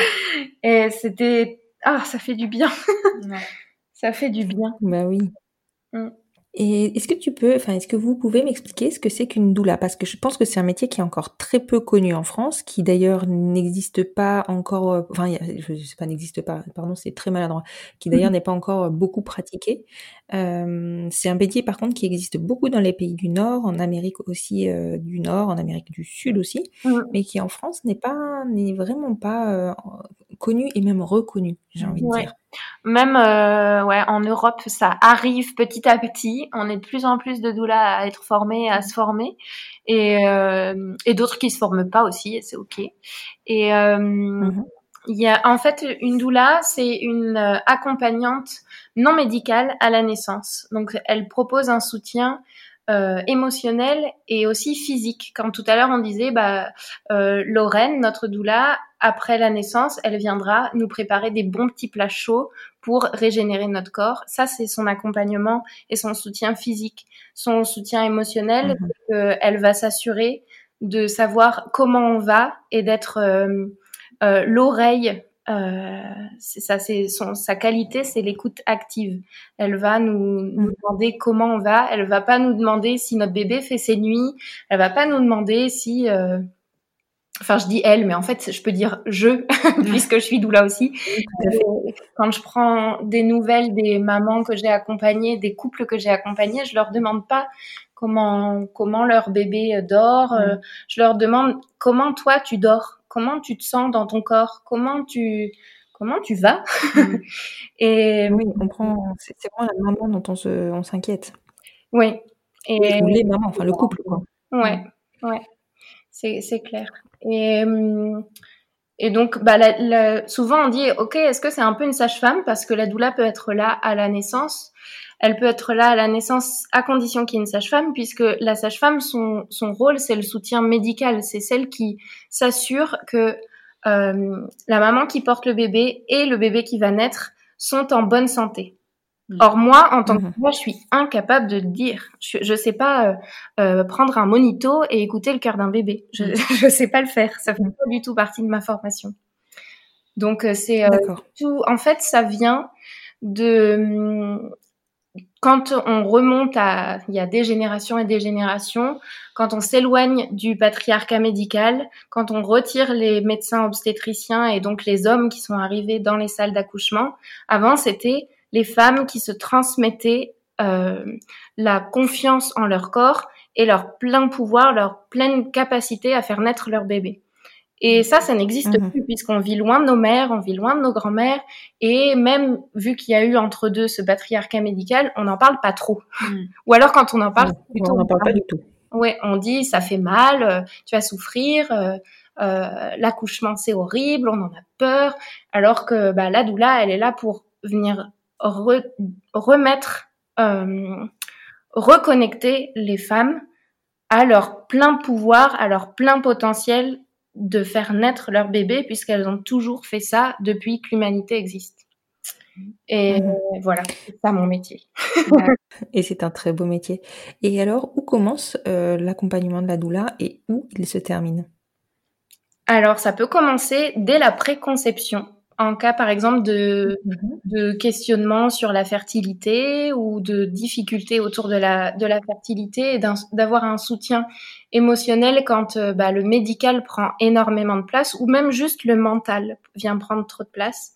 Et c'était ah, ça fait du bien. Ça fait du bien. Bah oui. Mm. Et est-ce que tu peux, enfin, est-ce que vous pouvez m'expliquer ce que c'est qu'une doula? Parce que je pense que c'est un métier qui est encore très peu connu en France, qui d'ailleurs n'existe pas encore, enfin, je sais pas, n'existe pas, pardon, c'est très maladroit, qui d'ailleurs mmh. n'est pas encore beaucoup pratiqué. Euh, c'est un métier par contre qui existe beaucoup dans les pays du Nord, en Amérique aussi euh, du Nord, en Amérique du Sud aussi, mmh. mais qui en France n'est pas, n'est vraiment pas euh, connu et même reconnu, j'ai envie ouais. de dire. Même euh, ouais, en Europe, ça arrive petit à petit. On est de plus en plus de doulas à être formés, à se former, et, euh, et d'autres qui se forment pas aussi, et c'est ok. Et euh, mm-hmm. il y a en fait une doula, c'est une euh, accompagnante non médicale à la naissance. Donc elle propose un soutien euh, émotionnel et aussi physique. Comme tout à l'heure on disait, bah euh, Lorraine, notre doula, après la naissance, elle viendra nous préparer des bons petits plats chauds pour régénérer notre corps. Ça, c'est son accompagnement et son soutien physique. Son soutien émotionnel, mmh. c'est qu'elle va s'assurer de savoir comment on va et d'être euh, euh, l'oreille. Euh, c'est ça, c'est son, sa qualité, c'est l'écoute active. Elle va nous, mmh. nous demander comment on va. Elle va pas nous demander si notre bébé fait ses nuits. Elle va pas nous demander si... Euh, Enfin, je dis elle, mais en fait, je peux dire je, puisque je suis doula aussi. Euh, quand je prends des nouvelles des mamans que j'ai accompagnées, des couples que j'ai accompagnés, je leur demande pas comment comment leur bébé dort. Mm. Euh, je leur demande comment toi tu dors, comment tu te sens dans ton corps, comment tu comment tu vas. Mm. Et oui, on prend. C'est, c'est vraiment la maman dont on se on s'inquiète. Oui. Et ou les mamans, enfin le couple, quoi. Ouais, ouais. C'est c'est clair. Et, et donc, bah, la, la, souvent on dit, ok, est-ce que c'est un peu une sage-femme parce que la doula peut être là à la naissance. Elle peut être là à la naissance à condition qu'il y ait une sage-femme, puisque la sage-femme, son, son rôle, c'est le soutien médical. C'est celle qui s'assure que euh, la maman qui porte le bébé et le bébé qui va naître sont en bonne santé. Or moi, en tant que moi, je suis incapable de le dire. Je, je sais pas euh, euh, prendre un monito et écouter le cœur d'un bébé. Je, je sais pas le faire. Ça fait pas du tout partie de ma formation. Donc c'est euh, tout. En fait, ça vient de quand on remonte à il y a des générations et des générations. Quand on s'éloigne du patriarcat médical, quand on retire les médecins obstétriciens et donc les hommes qui sont arrivés dans les salles d'accouchement. Avant, c'était les femmes qui se transmettaient euh, la confiance en leur corps et leur plein pouvoir, leur pleine capacité à faire naître leur bébé. Et ça, ça n'existe mmh. plus puisqu'on vit loin de nos mères, on vit loin de nos grands-mères et même vu qu'il y a eu entre deux ce patriarcat médical, on n'en parle pas trop. Mmh. Ou alors quand on en parle, ouais, plutôt, on n'en parle pas du tout. Ouais, on dit ça fait mal, euh, tu vas souffrir, euh, euh, l'accouchement c'est horrible, on en a peur, alors que bah, la doula, elle est là pour venir re- remettre, euh, reconnecter les femmes à leur plein pouvoir, à leur plein potentiel de faire naître leur bébé, puisqu'elles ont toujours fait ça depuis que l'humanité existe. Et mmh. voilà, c'est ça mon métier. Et c'est un très beau métier. Et alors, où commence euh, l'accompagnement de la doula et où il se termine ? Alors, ça peut commencer dès la préconception, en cas par exemple de, mmh. de questionnement sur la fertilité ou de difficultés autour de la, de la fertilité et d'un, d'avoir un soutien émotionnel quand euh, bah, le médical prend énormément de place ou même juste le mental vient prendre trop de place.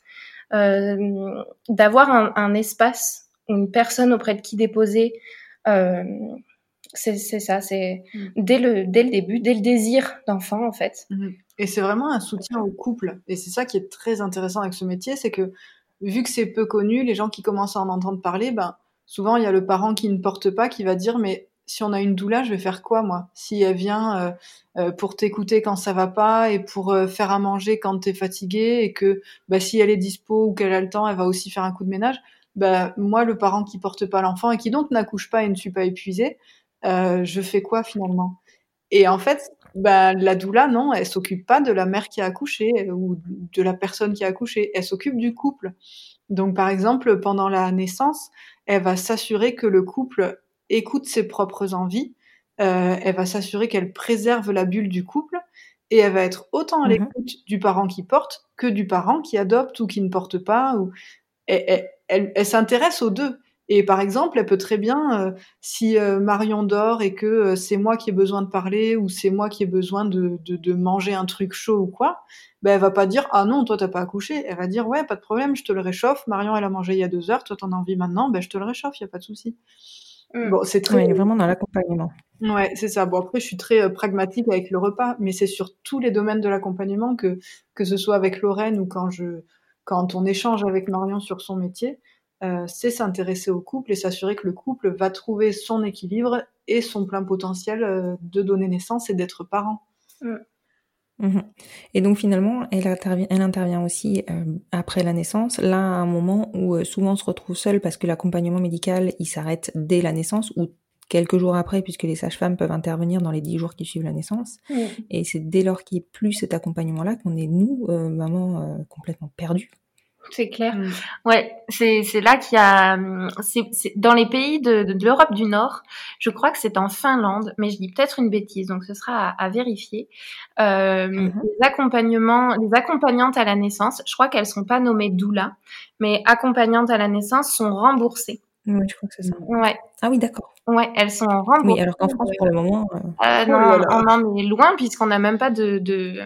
Euh, d'avoir un, un espace ou une personne auprès de qui déposer, euh, c'est, c'est ça, c'est mmh. dès le dès le début, dès le désir d'enfant en fait. Mmh. Et c'est vraiment un soutien au couple. Et c'est ça qui est très intéressant avec ce métier, c'est que vu que c'est peu connu, les gens qui commencent à en entendre parler, ben souvent il y a le parent qui ne porte pas, qui va dire mais si on a une doula, je vais faire quoi moi ? Si elle vient euh, euh, pour t'écouter quand ça va pas et pour euh, faire à manger quand t'es fatigué et que bah si elle est dispo ou qu'elle a le temps, elle va aussi faire un coup de ménage. Bah moi, le parent qui porte pas l'enfant et qui donc n'accouche pas et ne suis pas épuisée, euh, je fais quoi finalement ? Et en fait, bah la doula non, elle s'occupe pas de la mère qui a accouché ou de la personne qui a accouché, elle s'occupe du couple. Donc par exemple, pendant la naissance, elle va s'assurer que le couple écoute ses propres envies, euh, elle va s'assurer qu'elle préserve la bulle du couple et elle va être autant à l'écoute mmh. du parent qui porte que du parent qui adopte ou qui ne porte pas. Ou... Elle, elle, elle, elle s'intéresse aux deux. Et par exemple, elle peut très bien, euh, si euh, Marion dort et que euh, c'est moi qui ai besoin de parler ou c'est moi qui ai besoin de, de, de manger un truc chaud ou quoi, ben elle va pas dire « Ah non, toi t'as pas accouché ». Elle va dire « Ouais, pas de problème, je te le réchauffe. Marion, elle a mangé il y a deux heures, toi t'en as envie maintenant, ben je te le réchauffe, il y a pas de souci. » Mmh. Bon, c'est très... Ouais, vraiment dans l'accompagnement. Ouais, c'est ça. Bon, après, je suis très euh, pragmatique avec le repas, mais c'est sur tous les domaines de l'accompagnement, que, que ce soit avec Lorraine ou quand, je, quand on échange avec Marion sur son métier, euh, c'est s'intéresser au couple et s'assurer que le couple va trouver son équilibre et son plein potentiel euh, de donner naissance et d'être parent. Mmh. Mmh. Et donc finalement, elle intervient, elle intervient aussi euh, après la naissance, là à un moment où euh, souvent on se retrouve seul parce que l'accompagnement médical il s'arrête dès la naissance ou quelques jours après puisque les sages-femmes peuvent intervenir dans les dix jours qui suivent la naissance. Mmh. Et c'est dès lors qu'il n'y a plus cet accompagnement-là qu'on est nous, euh, maman, euh, complètement perdus. C'est clair. Mmh. Ouais, c'est c'est là qu'il y a c'est, c'est dans les pays de, de, de l'Europe du Nord. Je crois que c'est en Finlande, mais je dis peut-être une bêtise, donc ce sera à, à vérifier. Euh, mmh. Les accompagnements, les accompagnantes à la naissance, je crois qu'elles sont pas nommées doula, mais accompagnantes à la naissance sont remboursées. Oui, je crois que c'est ça. Ouais. Ah oui, d'accord. Ouais, elles sont remboursées. Oui, alors qu'en France, pour le moment, euh... euh, non, oh on en est loin puisqu'on n'a même pas de, de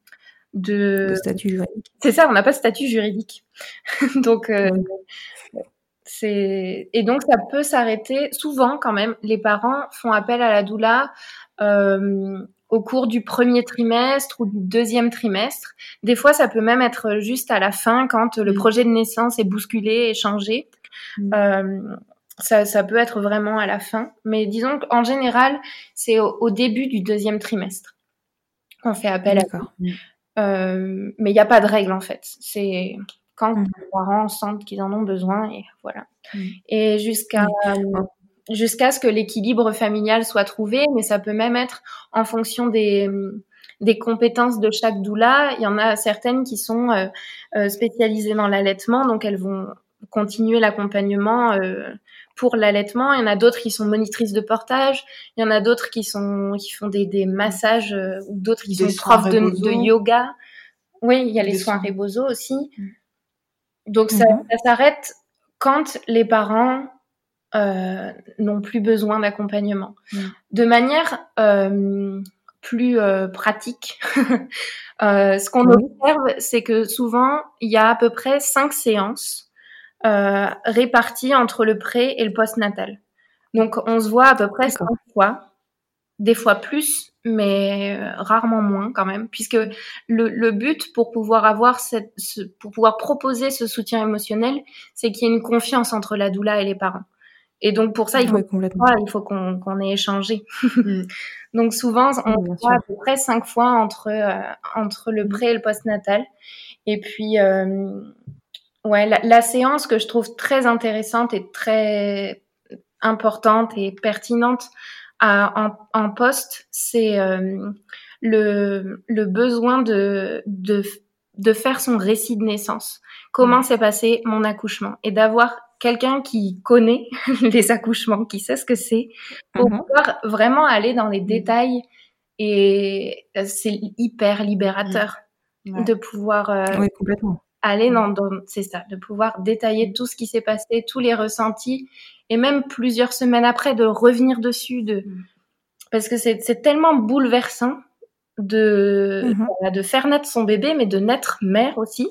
De... de statut juridique. C'est ça, on n'a pas de statut juridique. donc, euh, oui. c'est... Et donc, ça peut s'arrêter. Souvent, quand même, les parents font appel à la doula euh, au cours du premier trimestre ou du deuxième trimestre. Des fois, ça peut même être juste à la fin, quand le mmh. projet de naissance est bousculé et changé. Mmh. Euh, ça, ça peut être vraiment à la fin. Mais disons qu'en général, c'est au, au début du deuxième trimestre qu'on fait appel D'accord. à la doula. Euh, mais il n'y a pas de règle en fait. C'est quand mmh. les parents sentent qu'ils en ont besoin et voilà. Mmh. Et jusqu'à mmh. euh, jusqu'à ce que l'équilibre familial soit trouvé, mais ça peut même être en fonction des des compétences de chaque doula. Il y en a certaines qui sont euh, euh, spécialisées dans l'allaitement, donc elles vont continuer l'accompagnement euh, pour l'allaitement. Il y en a d'autres qui sont monitrices de portage. Il y en a d'autres qui sont qui font des, des massages euh, ou d'autres qui des sont profs de, de yoga. Oui, il y a des les soins, soins Rebozo aussi. Mmh. Donc ça, mmh. ça s'arrête quand les parents euh, n'ont plus besoin d'accompagnement. Mmh. De manière euh, plus euh, pratique, euh, ce qu'on oui. observe, c'est que souvent il y a à peu près cinq séances Euh, répartis entre le pré et le postnatal. Donc, on se voit à peu près cinq fois des fois plus, mais rarement moins quand même, puisque le, le but pour pouvoir avoir cette, ce, pour pouvoir proposer ce soutien émotionnel, c'est qu'il y ait une confiance entre la doula et les parents. Et donc pour ça, il faut, ouais, il faut qu'on, qu'on ait échangé. Donc souvent, on oui, voit à peu près cinq fois entre euh, entre le pré et le postnatal. Et puis euh, ouais, la, la séance que je trouve très intéressante et très importante et pertinente à, en, en post, c'est euh, le, le besoin de, de, de faire son récit de naissance. Comment s'est passé mon accouchement et d'avoir quelqu'un qui connaît les accouchements, qui sait ce que c'est, pour mm-hmm. pouvoir vraiment aller dans les détails. Et c'est hyper libérateur mmh. ouais. de pouvoir euh, oui, complètement. aller dans, dans, c'est ça, de pouvoir détailler tout ce qui s'est passé, tous les ressentis, et même plusieurs semaines après de revenir dessus, de mmh. parce que c'est, c'est tellement bouleversant de mmh. voilà, de faire naître son bébé, mais de naître mère aussi.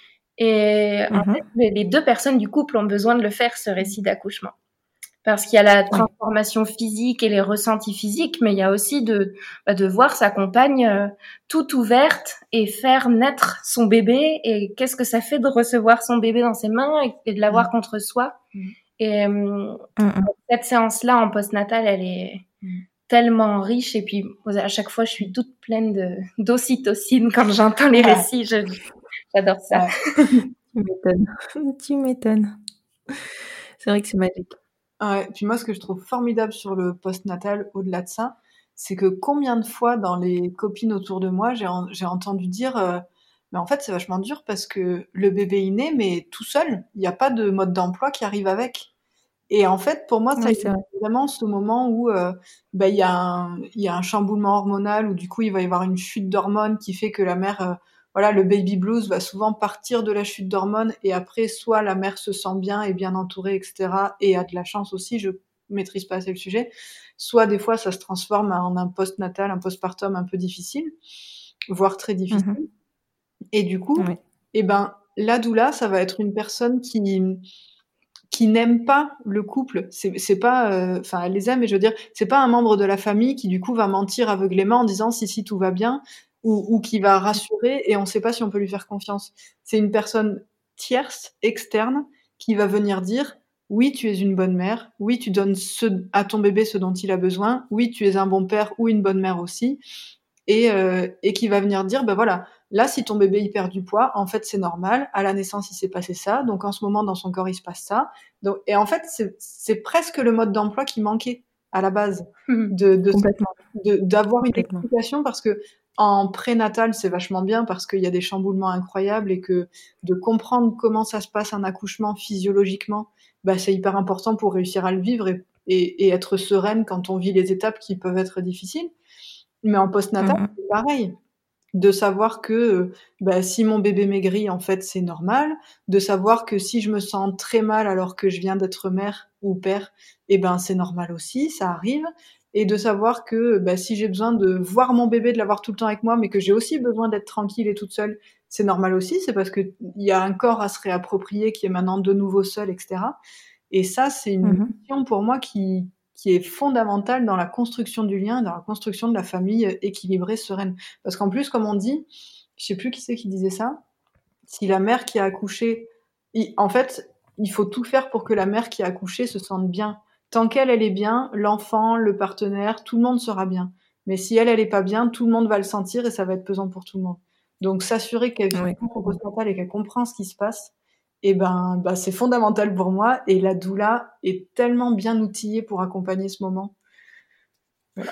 Et mmh. en fait, les, les deux personnes du couple ont besoin de le faire, ce récit d'accouchement. Parce qu'il y a la transformation oui. physique et les ressentis physiques, mais il y a aussi de, bah, de voir sa compagne euh, toute ouverte et faire naître son bébé. Et qu'est-ce que ça fait de recevoir son bébé dans ses mains et, et de l'avoir mmh. contre soi. Mmh. Et euh, mmh. cette séance-là en postnatal, elle est mmh. tellement riche. Et puis, à chaque fois, je suis toute pleine de, d'ocytocine quand j'entends les récits. Je, j'adore ça. Ouais. Tu m'étonnes. Tu m'étonnes. C'est vrai que c'est magique. Ouais, puis moi, ce que je trouve formidable sur le postnatal, au-delà de ça, c'est que combien de fois dans les copines autour de moi, j'ai, en, j'ai entendu dire euh, mais en fait, c'est vachement dur parce que le bébé est né, mais tout seul, il n'y a pas de mode d'emploi qui arrive avec. Et en fait, pour moi, ça oui, c'est vraiment ce moment où euh, bah, y a un, y a un chamboulement hormonal, où du coup, il va y avoir une chute d'hormones qui fait que la mère... Euh, Voilà, le baby blues va souvent partir de la chute d'hormones et après, soit la mère se sent bien et bien entourée, et cetera, et a de la chance aussi, je maîtrise pas assez le sujet, soit des fois, ça se transforme en un postnatal, un postpartum un peu difficile, voire très difficile. Mmh. Et du coup, oui. eh ben, la doula, ça va être une personne qui, qui n'aime pas le couple. C'est, c'est pas, enfin, euh, elle les aime, mais je veux dire, c'est pas un membre de la famille qui, du coup, va mentir aveuglément en disant si, si, tout va bien. Ou, ou qui va rassurer et on ne sait pas si on peut lui faire confiance. C'est une personne tierce, externe, qui va venir dire « Oui, tu es une bonne mère. Oui, tu donnes ce, à ton bébé ce dont il a besoin. Oui, tu es un bon père ou une bonne mère aussi. » Et, euh, et qui va venir dire « Ben voilà, là, si ton bébé il perd du poids, en fait, c'est normal. À la naissance, il s'est passé ça. Donc, en ce moment, dans son corps, il se passe ça. » Donc, et en fait, c'est, c'est presque le mode d'emploi qui manquait à la base. De, de, de, d'avoir Complètement. Une explication parce que en prénatal, c'est vachement bien parce qu'il y a des chamboulements incroyables et que de comprendre comment ça se passe un accouchement physiologiquement, bah, c'est hyper important pour réussir à le vivre et, et, et être sereine quand on vit les étapes qui peuvent être difficiles. Mais en postnatal, mmh. c'est pareil. De savoir que bah, si mon bébé maigrit, en fait, c'est normal. De savoir que si je me sens très mal alors que je viens d'être mère ou père, eh ben, c'est normal aussi, ça arrive. Et de savoir que bah, si j'ai besoin de voir mon bébé, de l'avoir tout le temps avec moi, mais que j'ai aussi besoin d'être tranquille et toute seule, c'est normal aussi. C'est parce qu'il y a un corps à se réapproprier qui est maintenant de nouveau seul, et cetera. Et ça, c'est une mmh. question pour moi qui, qui est fondamentale dans la construction du lien, dans la construction de la famille équilibrée, sereine. Parce qu'en plus, comme on dit, je sais plus qui c'est qui disait ça, si la mère qui a accouché, il, en fait, il faut tout faire pour que la mère qui a accouché se sente bien. Tant qu'elle, elle est bien, l'enfant, le partenaire, tout le monde sera bien. Mais si elle, elle est pas bien, tout le monde va le sentir et ça va être pesant pour tout le monde. Donc, s'assurer qu'elle vit oui. son postnatal et qu'elle comprend ce qui se passe, eh ben, bah, c'est fondamental pour moi. Et la doula est tellement bien outillée pour accompagner ce moment. Voilà.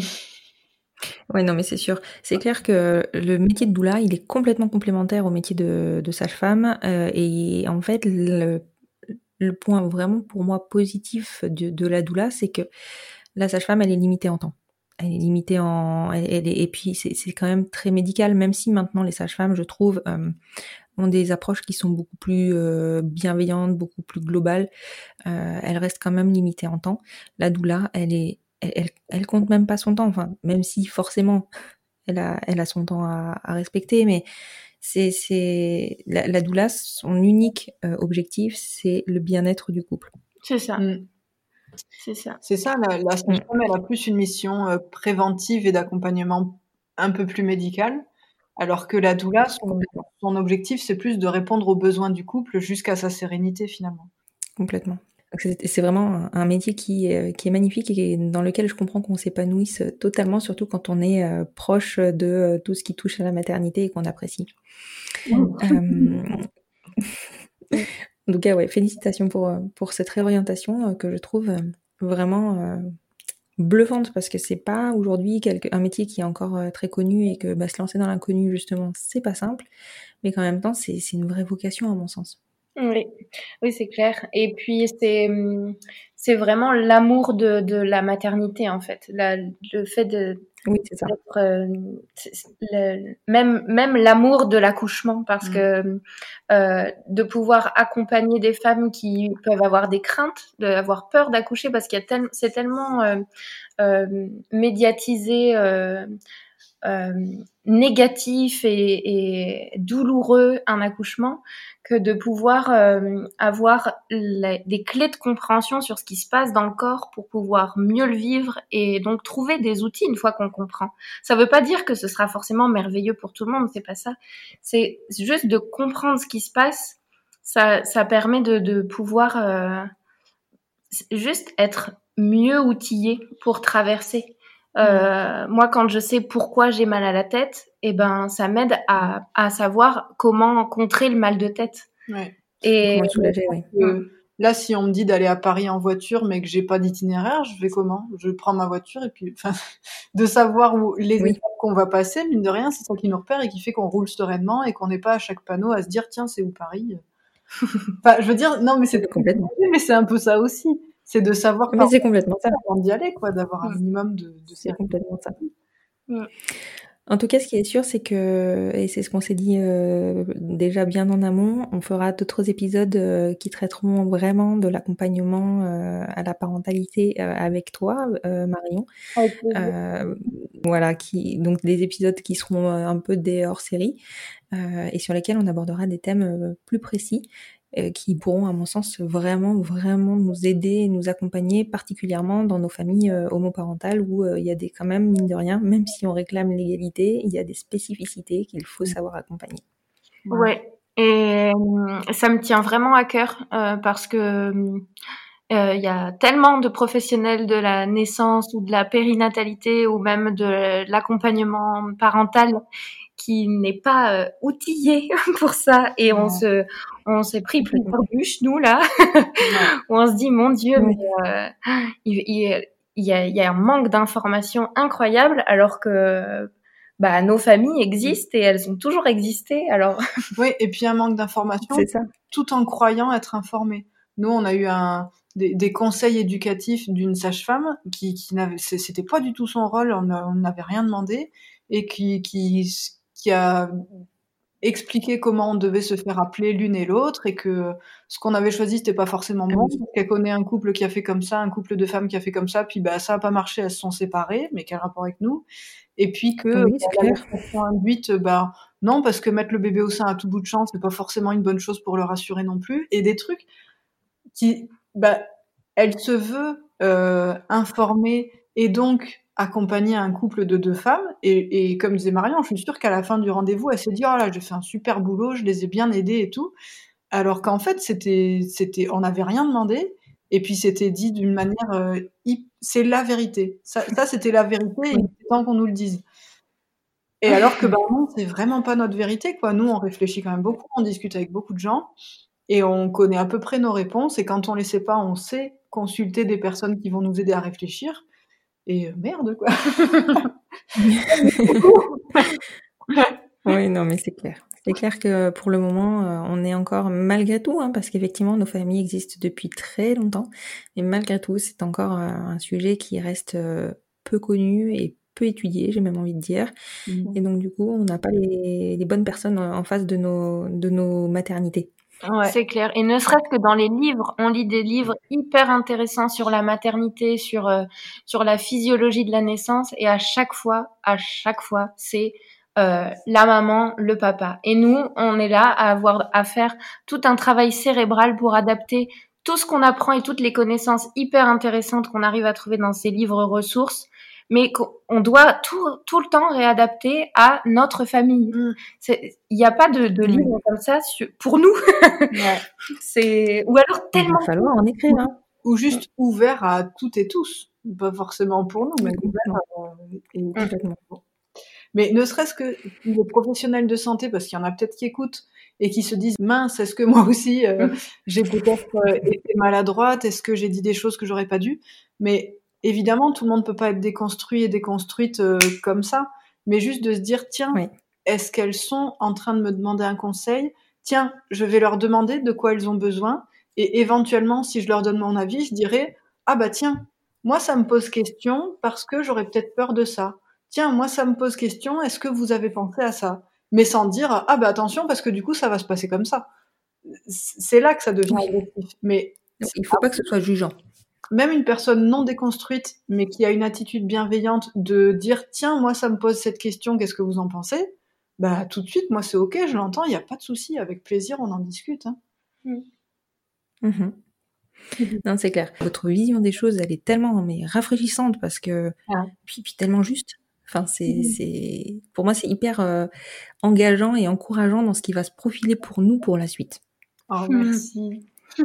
Ouais, non, mais c'est sûr. C'est clair que le métier de doula, il est complètement complémentaire au métier de, de sage-femme. Euh, et en fait, le Le point vraiment pour moi positif de, de la doula, c'est que la sage-femme, elle est limitée en temps. Elle est limitée en... Elle, elle est, et puis, c'est, c'est quand même très médical, même si maintenant les sages-femmes, je trouve, euh, ont des approches qui sont beaucoup plus euh, bienveillantes, beaucoup plus globales. Euh, elle reste quand même limitée en temps. La doula, elle est, elle, elle, elle compte même pas son temps, enfin, même si forcément, elle a, elle a son temps à, à respecter, mais... C'est, c'est la, la doula, son unique euh, objectif, c'est le bien-être du couple. C'est ça. Mmh. C'est ça. C'est ça, la, la sage-femme, elle a plus une mission euh, préventive et d'accompagnement un peu plus médical, alors que la doula, son, son objectif, c'est plus de répondre aux besoins du couple jusqu'à sa sérénité, finalement. Complètement. C'est, c'est vraiment un, un métier qui, est, qui est magnifique et dans lequel je comprends qu'on s'épanouisse totalement, surtout quand on est euh, proche de euh, tout ce qui touche à la maternité et qu'on apprécie. euh... En tout cas, ouais, félicitations pour, pour cette réorientation euh, que je trouve euh, vraiment euh, bluffante, parce que c'est pas aujourd'hui quelque, un métier qui est encore euh, très connu et que bah, se lancer dans l'inconnu, justement, c'est pas simple, mais qu'en même temps, c'est, c'est une vraie vocation à mon sens. Oui, oui, c'est clair. Et puis c'est c'est vraiment l'amour de de la maternité en fait, la, le fait de oui, c'est ça. D'être, euh, c'est, le, même même l'amour de l'accouchement, parce mmh. que euh, de pouvoir accompagner des femmes qui peuvent avoir des craintes, d'avoir peur d'accoucher, parce qu'il y a tel, c'est tellement euh, euh, médiatisé. Euh, Euh, négatif et, et douloureux un accouchement, que de pouvoir euh, avoir les, des clés de compréhension sur ce qui se passe dans le corps pour pouvoir mieux le vivre et donc trouver des outils une fois qu'on comprend. Ça veut pas dire que ce sera forcément merveilleux pour tout le monde, c'est pas ça. C'est juste de comprendre ce qui se passe. Ça, ça permet de, de pouvoir euh, juste être mieux outillé pour traverser. Euh, moi, quand je sais pourquoi j'ai mal à la tête, eh ben, ça m'aide à, à savoir comment contrer le mal de tête. Ouais. Et comment soulager, oui. Euh, là, si on me dit d'aller à Paris en voiture, mais que j'ai pas d'itinéraire, je vais comment ? Je prends ma voiture et puis, enfin, de savoir où les oui. étapes qu'on va passer, mine de rien, c'est ça qui nous repère et qui fait qu'on roule sereinement et qu'on n'est pas à chaque panneau à se dire tiens, c'est où Paris ? Enfin, je veux dire, non, mais c'est complètement. Mais c'est un peu ça aussi. C'est de savoir mais c'est complètement ça avant d'y aller, quoi, d'avoir un minimum de, de c'est complètement ça. Ouais. En tout cas, ce qui est sûr, c'est que, et c'est ce qu'on s'est dit euh, déjà bien en amont, on fera d'autres épisodes euh, qui traiteront vraiment de l'accompagnement euh, à la parentalité euh, avec toi, euh, Marion. Euh, voilà, qui, donc des épisodes qui seront un peu des hors-série euh, et sur lesquels on abordera des thèmes euh, plus précis. Euh, qui pourront, à mon sens, vraiment, vraiment nous aider et nous accompagner, particulièrement dans nos familles euh, homoparentales où il euh, y a des, quand même, mine de rien, même si on réclame l'égalité, il y a des spécificités qu'il faut savoir accompagner. Ouais, et euh, ça me tient vraiment à cœur euh, parce que il euh, y a tellement de professionnels de la naissance ou de la périnatalité ou même de l'accompagnement parental qui n'est pas euh, outillé pour ça, et on ouais. se on s'est pris plusieurs bûches nous là où on se dit mon Dieu ouais. mais euh, il, il, il y a il y a un manque d'informations incroyable, alors que bah nos familles existent et elles ont toujours existé. Alors oui, et puis un manque d'informations c'est ça. Tout en croyant être informés. Nous on a eu un des, des conseils éducatifs d'une sage-femme qui qui n'avait c'était pas du tout son rôle, on n'avait rien demandé, et qui qui qui a expliqué comment on devait se faire appeler l'une et l'autre, et que ce qu'on avait choisi c'était pas forcément bon, parce qu'elle connaît un couple qui a fait comme ça, un couple de femmes qui a fait comme ça, puis bah ça a pas marché, elles se sont séparées, mais quel rapport avec nous ? Et puis que oui, c'est la lactation induite, bah non, parce que mettre le bébé au sein à tout bout de champ, c'est pas forcément une bonne chose pour le rassurer non plus, et des trucs qui, bah, elle se veut euh, informer et donc accompagner un couple de deux femmes, et, et comme disait Marion, je suis sûre qu'à la fin du rendez-vous, elle s'est dit oh là, j'ai fait un super boulot, je les ai bien aidés et tout, alors qu'en fait c'était, c'était, on n'avait rien demandé, et puis c'était dit d'une manière, euh, c'est la vérité, ça, ça c'était la vérité, et il est temps qu'on nous le dise. Et alors que bah non, c'est vraiment pas notre vérité, quoi. Nous on réfléchit quand même beaucoup, on discute avec beaucoup de gens, et on connaît à peu près nos réponses, et quand on les sait pas, on sait consulter des personnes qui vont nous aider à réfléchir. Et euh, merde, quoi. Oui, non, mais c'est clair. C'est clair que pour le moment, euh, on est encore, malgré tout, hein, parce qu'effectivement, nos familles existent depuis très longtemps, mais malgré tout, c'est encore euh, un sujet qui reste euh, peu connu et peu étudié, j'ai même envie de dire. Mmh. Et donc, du coup, on n'a pas les, les bonnes personnes en face de nos, de nos maternités. Ouais. C'est clair. Et ne serait-ce que dans les livres, on lit des livres hyper intéressants sur la maternité, sur euh, sur la physiologie de la naissance, et à chaque fois, à chaque fois, c'est euh, la maman, le papa. Et nous, on est là à avoir à faire tout un travail cérébral pour adapter tout ce qu'on apprend et toutes les connaissances hyper intéressantes qu'on arrive à trouver dans ces livres ressources, mais qu'on doit tout, tout le temps réadapter à notre famille. Mm. Il n'y a pas de, de mm. livre comme ça sur, pour nous. Ouais. C'est, ou alors tellement... Il va falloir en écrire. Hein. Ou juste mm. ouvert à toutes et tous. Pas forcément pour nous, mais ouvert à... Et... Mm. Mais ne serait-ce que les professionnels de santé, parce qu'il y en a peut-être qui écoutent et qui se disent « Mince, est-ce que moi aussi, euh, j'ai peut-être euh, été maladroite? Est-ce que j'ai dit des choses que j'aurais pas dû ?» Mais évidemment, tout le monde peut pas être déconstruit et déconstruite euh, comme ça. Mais juste de se dire « Tiens, oui. est-ce qu'elles sont en train de me demander un conseil? Tiens, je vais leur demander de quoi elles ont besoin. Et éventuellement, si je leur donne mon avis, je dirais « Ah bah tiens, moi ça me pose question parce que j'aurais peut-être peur de ça. » Tiens, moi, ça me pose question, est-ce que vous avez pensé à ça? Mais sans dire, ah, bah, attention, parce que du coup, ça va se passer comme ça. C'est là que ça devient agressif. Mais il faut pas que ce soit jugeant. Même une personne non déconstruite, mais qui a une attitude bienveillante de dire, tiens, moi, ça me pose cette question, qu'est-ce que vous en pensez? Bah, tout de suite, moi, c'est ok, je l'entends, il n'y a pas de souci, avec plaisir, on en discute. Hein. Mmh. Mmh. Non, c'est clair. Votre vision des choses, elle est tellement mais rafraîchissante parce que, ah. puis, puis tellement juste. Enfin, c'est, mmh. c'est, pour moi, c'est hyper euh, engageant et encourageant dans ce qui va se profiler pour nous pour la suite. Oh, merci.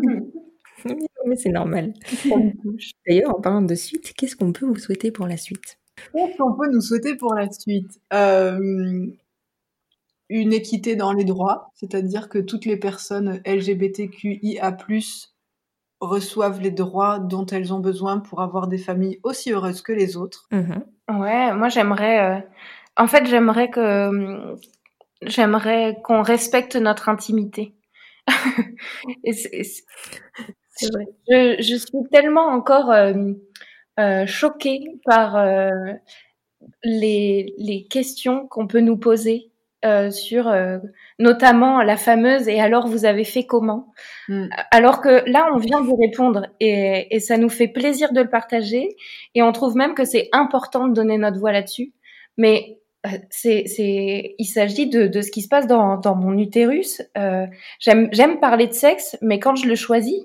Mais c'est normal. D'ailleurs, en parlant de suite, qu'est-ce qu'on peut vous souhaiter pour la suite? Qu'est-ce qu'on peut nous souhaiter pour la suite? euh, Une équité dans les droits, c'est-à-dire que toutes les personnes L G B T Q I A plus, reçoivent les droits dont elles ont besoin pour avoir des familles aussi heureuses que les autres. Mmh. Ouais, moi j'aimerais, euh... en fait j'aimerais que j'aimerais qu'on respecte notre intimité. Et c'est, c'est... c'est vrai. Je, je suis tellement encore euh, euh, choquée par euh, les les questions qu'on peut nous poser. Euh, sur euh, notamment la fameuse « et alors vous avez fait comment ?» mm. Alors que là on vient d'y répondre et, et ça nous fait plaisir de le partager et on trouve même que c'est important de donner notre voix là-dessus, mais euh, c'est, c'est, il s'agit de, de ce qui se passe dans, dans mon utérus. Euh, j'aime, j'aime parler de sexe, mais quand je le choisis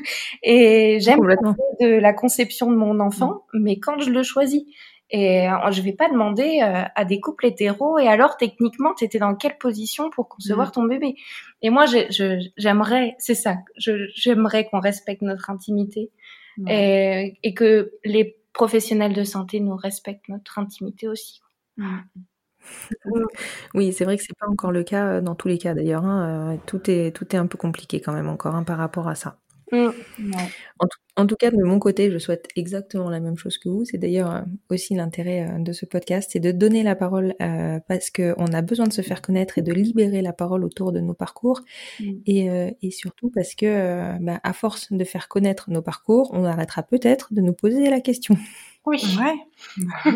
et j'aime parler de la conception de mon enfant, mm. mais quand je le choisis. Et euh, je vais pas demander euh, à des couples hétéros et alors techniquement t'étais dans quelle position pour concevoir mmh. ton bébé. Et moi je, je, j'aimerais, c'est ça, je, j'aimerais qu'on respecte notre intimité mmh. et, et que les professionnels de santé nous respectent notre intimité aussi. Mmh. Oui, c'est vrai que c'est pas encore le cas dans tous les cas d'ailleurs. Hein. Tout est tout est un peu compliqué quand même encore hein, par rapport à ça. Mmh. Ouais. En, tout, en tout cas, de mon côté, je souhaite exactement la même chose que vous. C'est d'ailleurs euh, aussi l'intérêt euh, de ce podcast, c'est de donner la parole euh, parce qu'on a besoin de se faire connaître et de libérer la parole autour de nos parcours. Mmh. Et, euh, et surtout parce que, euh, bah, à force de faire connaître nos parcours, on arrêtera peut-être de nous poser la question. Oui. Ouais.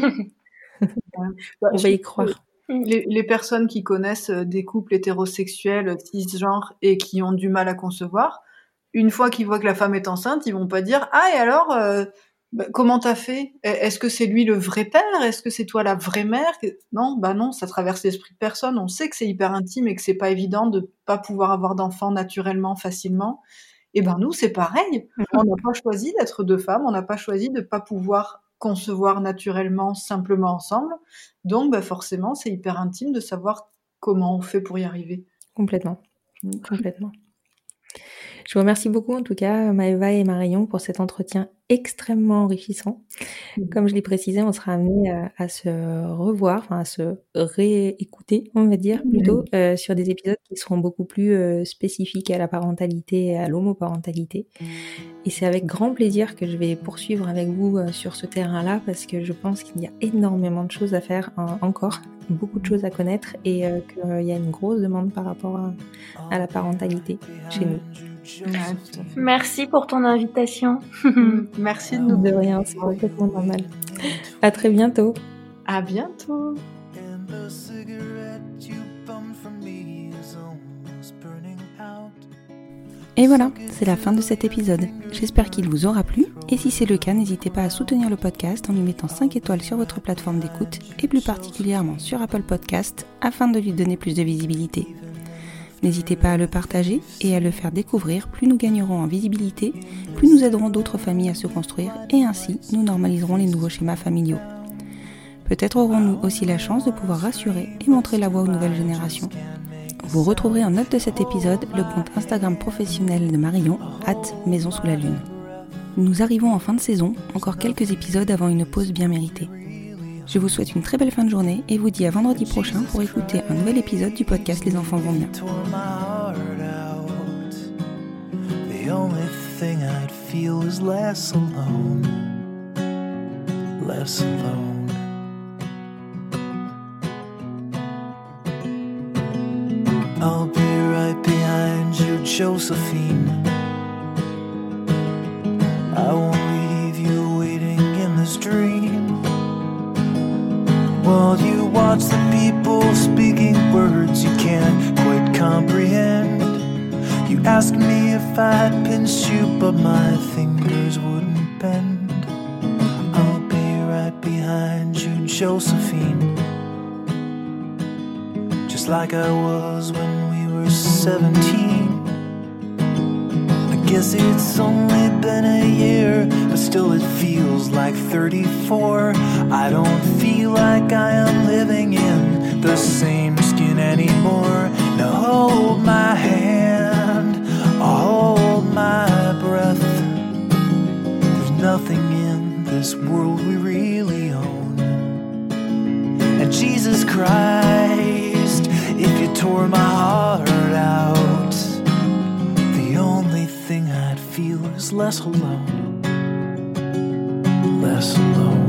On va y croire. Les, les personnes qui connaissent des couples hétérosexuels, cisgenres et qui ont du mal à concevoir, une fois qu'ils voient que la femme est enceinte, ils vont pas dire « Ah, et alors, euh, bah, comment t'as fait? Est-ce que c'est lui le vrai père? Est-ce que c'est toi la vraie mère ?» Non, bah non, ça traverse l'esprit de personne. On sait que c'est hyper intime et que c'est pas évident de pas pouvoir avoir d'enfants naturellement, facilement. Et ben nous, c'est pareil. On n'a pas choisi d'être deux femmes, on n'a pas choisi de pas pouvoir concevoir naturellement, simplement ensemble. Donc, bah forcément, c'est hyper intime de savoir comment on fait pour y arriver. Complètement, complètement. Je vous remercie beaucoup en tout cas Maëva et Marion pour cet entretien extrêmement enrichissant. Comme je l'ai précisé, on sera amené à, à se revoir, enfin à se réécouter, on va dire plutôt, euh, sur des épisodes qui seront beaucoup plus euh, spécifiques à la parentalité et à l'homoparentalité. Et c'est avec grand plaisir que je vais poursuivre avec vous euh, sur ce terrain-là parce que je pense qu'il y a énormément de choses à faire euh, encore, beaucoup de choses à connaître et euh, qu'il y a une grosse demande par rapport à, à la parentalité chez nous. Merci pour ton invitation. Merci de nous. De rien, c'est complètement normal. À très bientôt. À bientôt. Et voilà, c'est la fin de cet épisode. J'espère qu'il vous aura plu. Et si c'est le cas, n'hésitez pas à soutenir le podcast en lui mettant cinq étoiles sur votre plateforme d'écoute et plus particulièrement sur Apple Podcast afin de lui donner plus de visibilité. N'hésitez pas à le partager et à le faire découvrir, plus nous gagnerons en visibilité, plus nous aiderons d'autres familles à se construire et ainsi nous normaliserons les nouveaux schémas familiaux. Peut-être aurons-nous aussi la chance de pouvoir rassurer et montrer la voie aux nouvelles générations. Vous retrouverez en note de cet épisode le compte Instagram professionnel de Marion, arobase maison sous la lune. Nous arrivons en fin de saison, encore quelques épisodes avant une pause bien méritée. Je vous souhaite une très belle fin de journée et vous dis à vendredi prochain pour écouter un nouvel épisode du podcast Les enfants vont bien. The only thing I'd feel is less alone, less alone. I'll be right behind you, Josephine. I won't leave you waiting in this dream. While you watch the people speaking words you can't quite comprehend. You ask me if I'd pinch you, but my fingers wouldn't bend. I'll be right behind you, Josephine. Just like I was when we were seventeen. I guess it's only been a year, but still it feels like thirty-four. I don't feel like I am living in the same skin anymore. Now hold my hand, I'll hold my breath. There's nothing in this world we really own. And Jesus Christ, if you tore my heart out, the only thing I'd feel is less alone, less alone.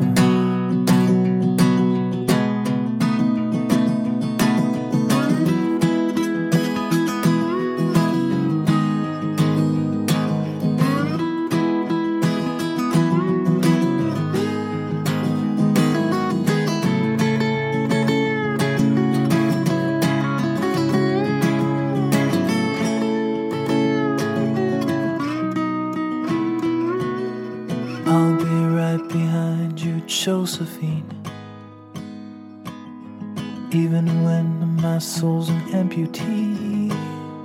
I'll be right behind you, Josephine. Even when my soul's an amputee,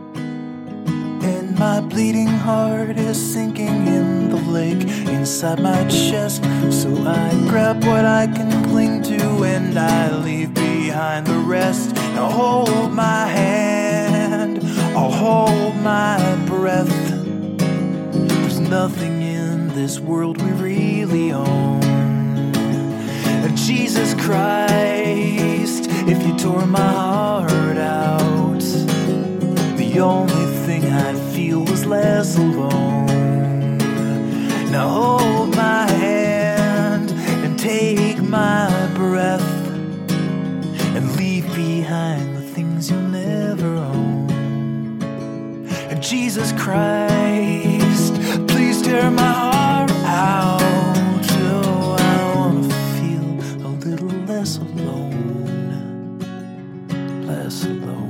and my bleeding heart is sinking in the lake inside my chest. So I grab what I can cling to and I leave behind the rest. Now hold my hand, I'll hold my breath. There's nothing in this world we really own. And Jesus Christ, if you tore my heart out, the only thing I'd feel was less alone. Now hold my hand and take my breath and leave behind the things you'll never own. And Jesus Christ, please tear my heart out. Oh, I wanna feel a little less alone, less alone.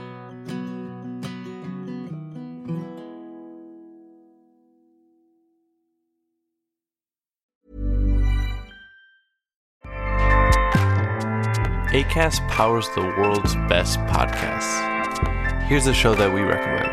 Acast powers the world's best podcasts. Here's a show that we recommend.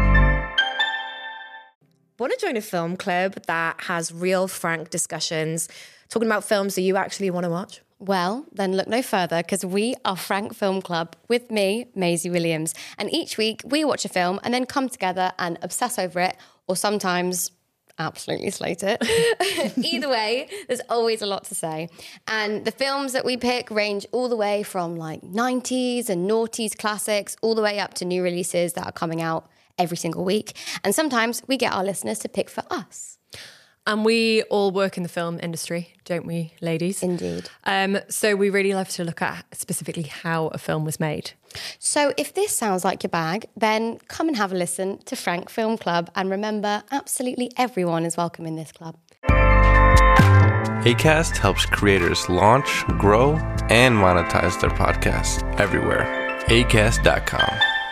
Want to join a film club that has real, frank discussions, talking about films that you actually want to watch? Well, then look no further, because we are Frank Film Club with me, Maisie Williams. And each week we watch a film and then come together and obsess over it, or sometimes absolutely slate it. Either way, there's always a lot to say. And the films that we pick range all the way from like nineties and noughties classics, all the way up to new releases that are coming out every single week. And sometimes we get our listeners to pick for us. And we all work in the film industry, don't we, ladies? Indeed. Um, so we really love to look at specifically how a film was made. So if this sounds like your bag, then come and have a listen to Frank Film Club. And remember, absolutely everyone is welcome in this club. Acast helps creators launch, grow, and monetize their podcasts everywhere. acast dot com.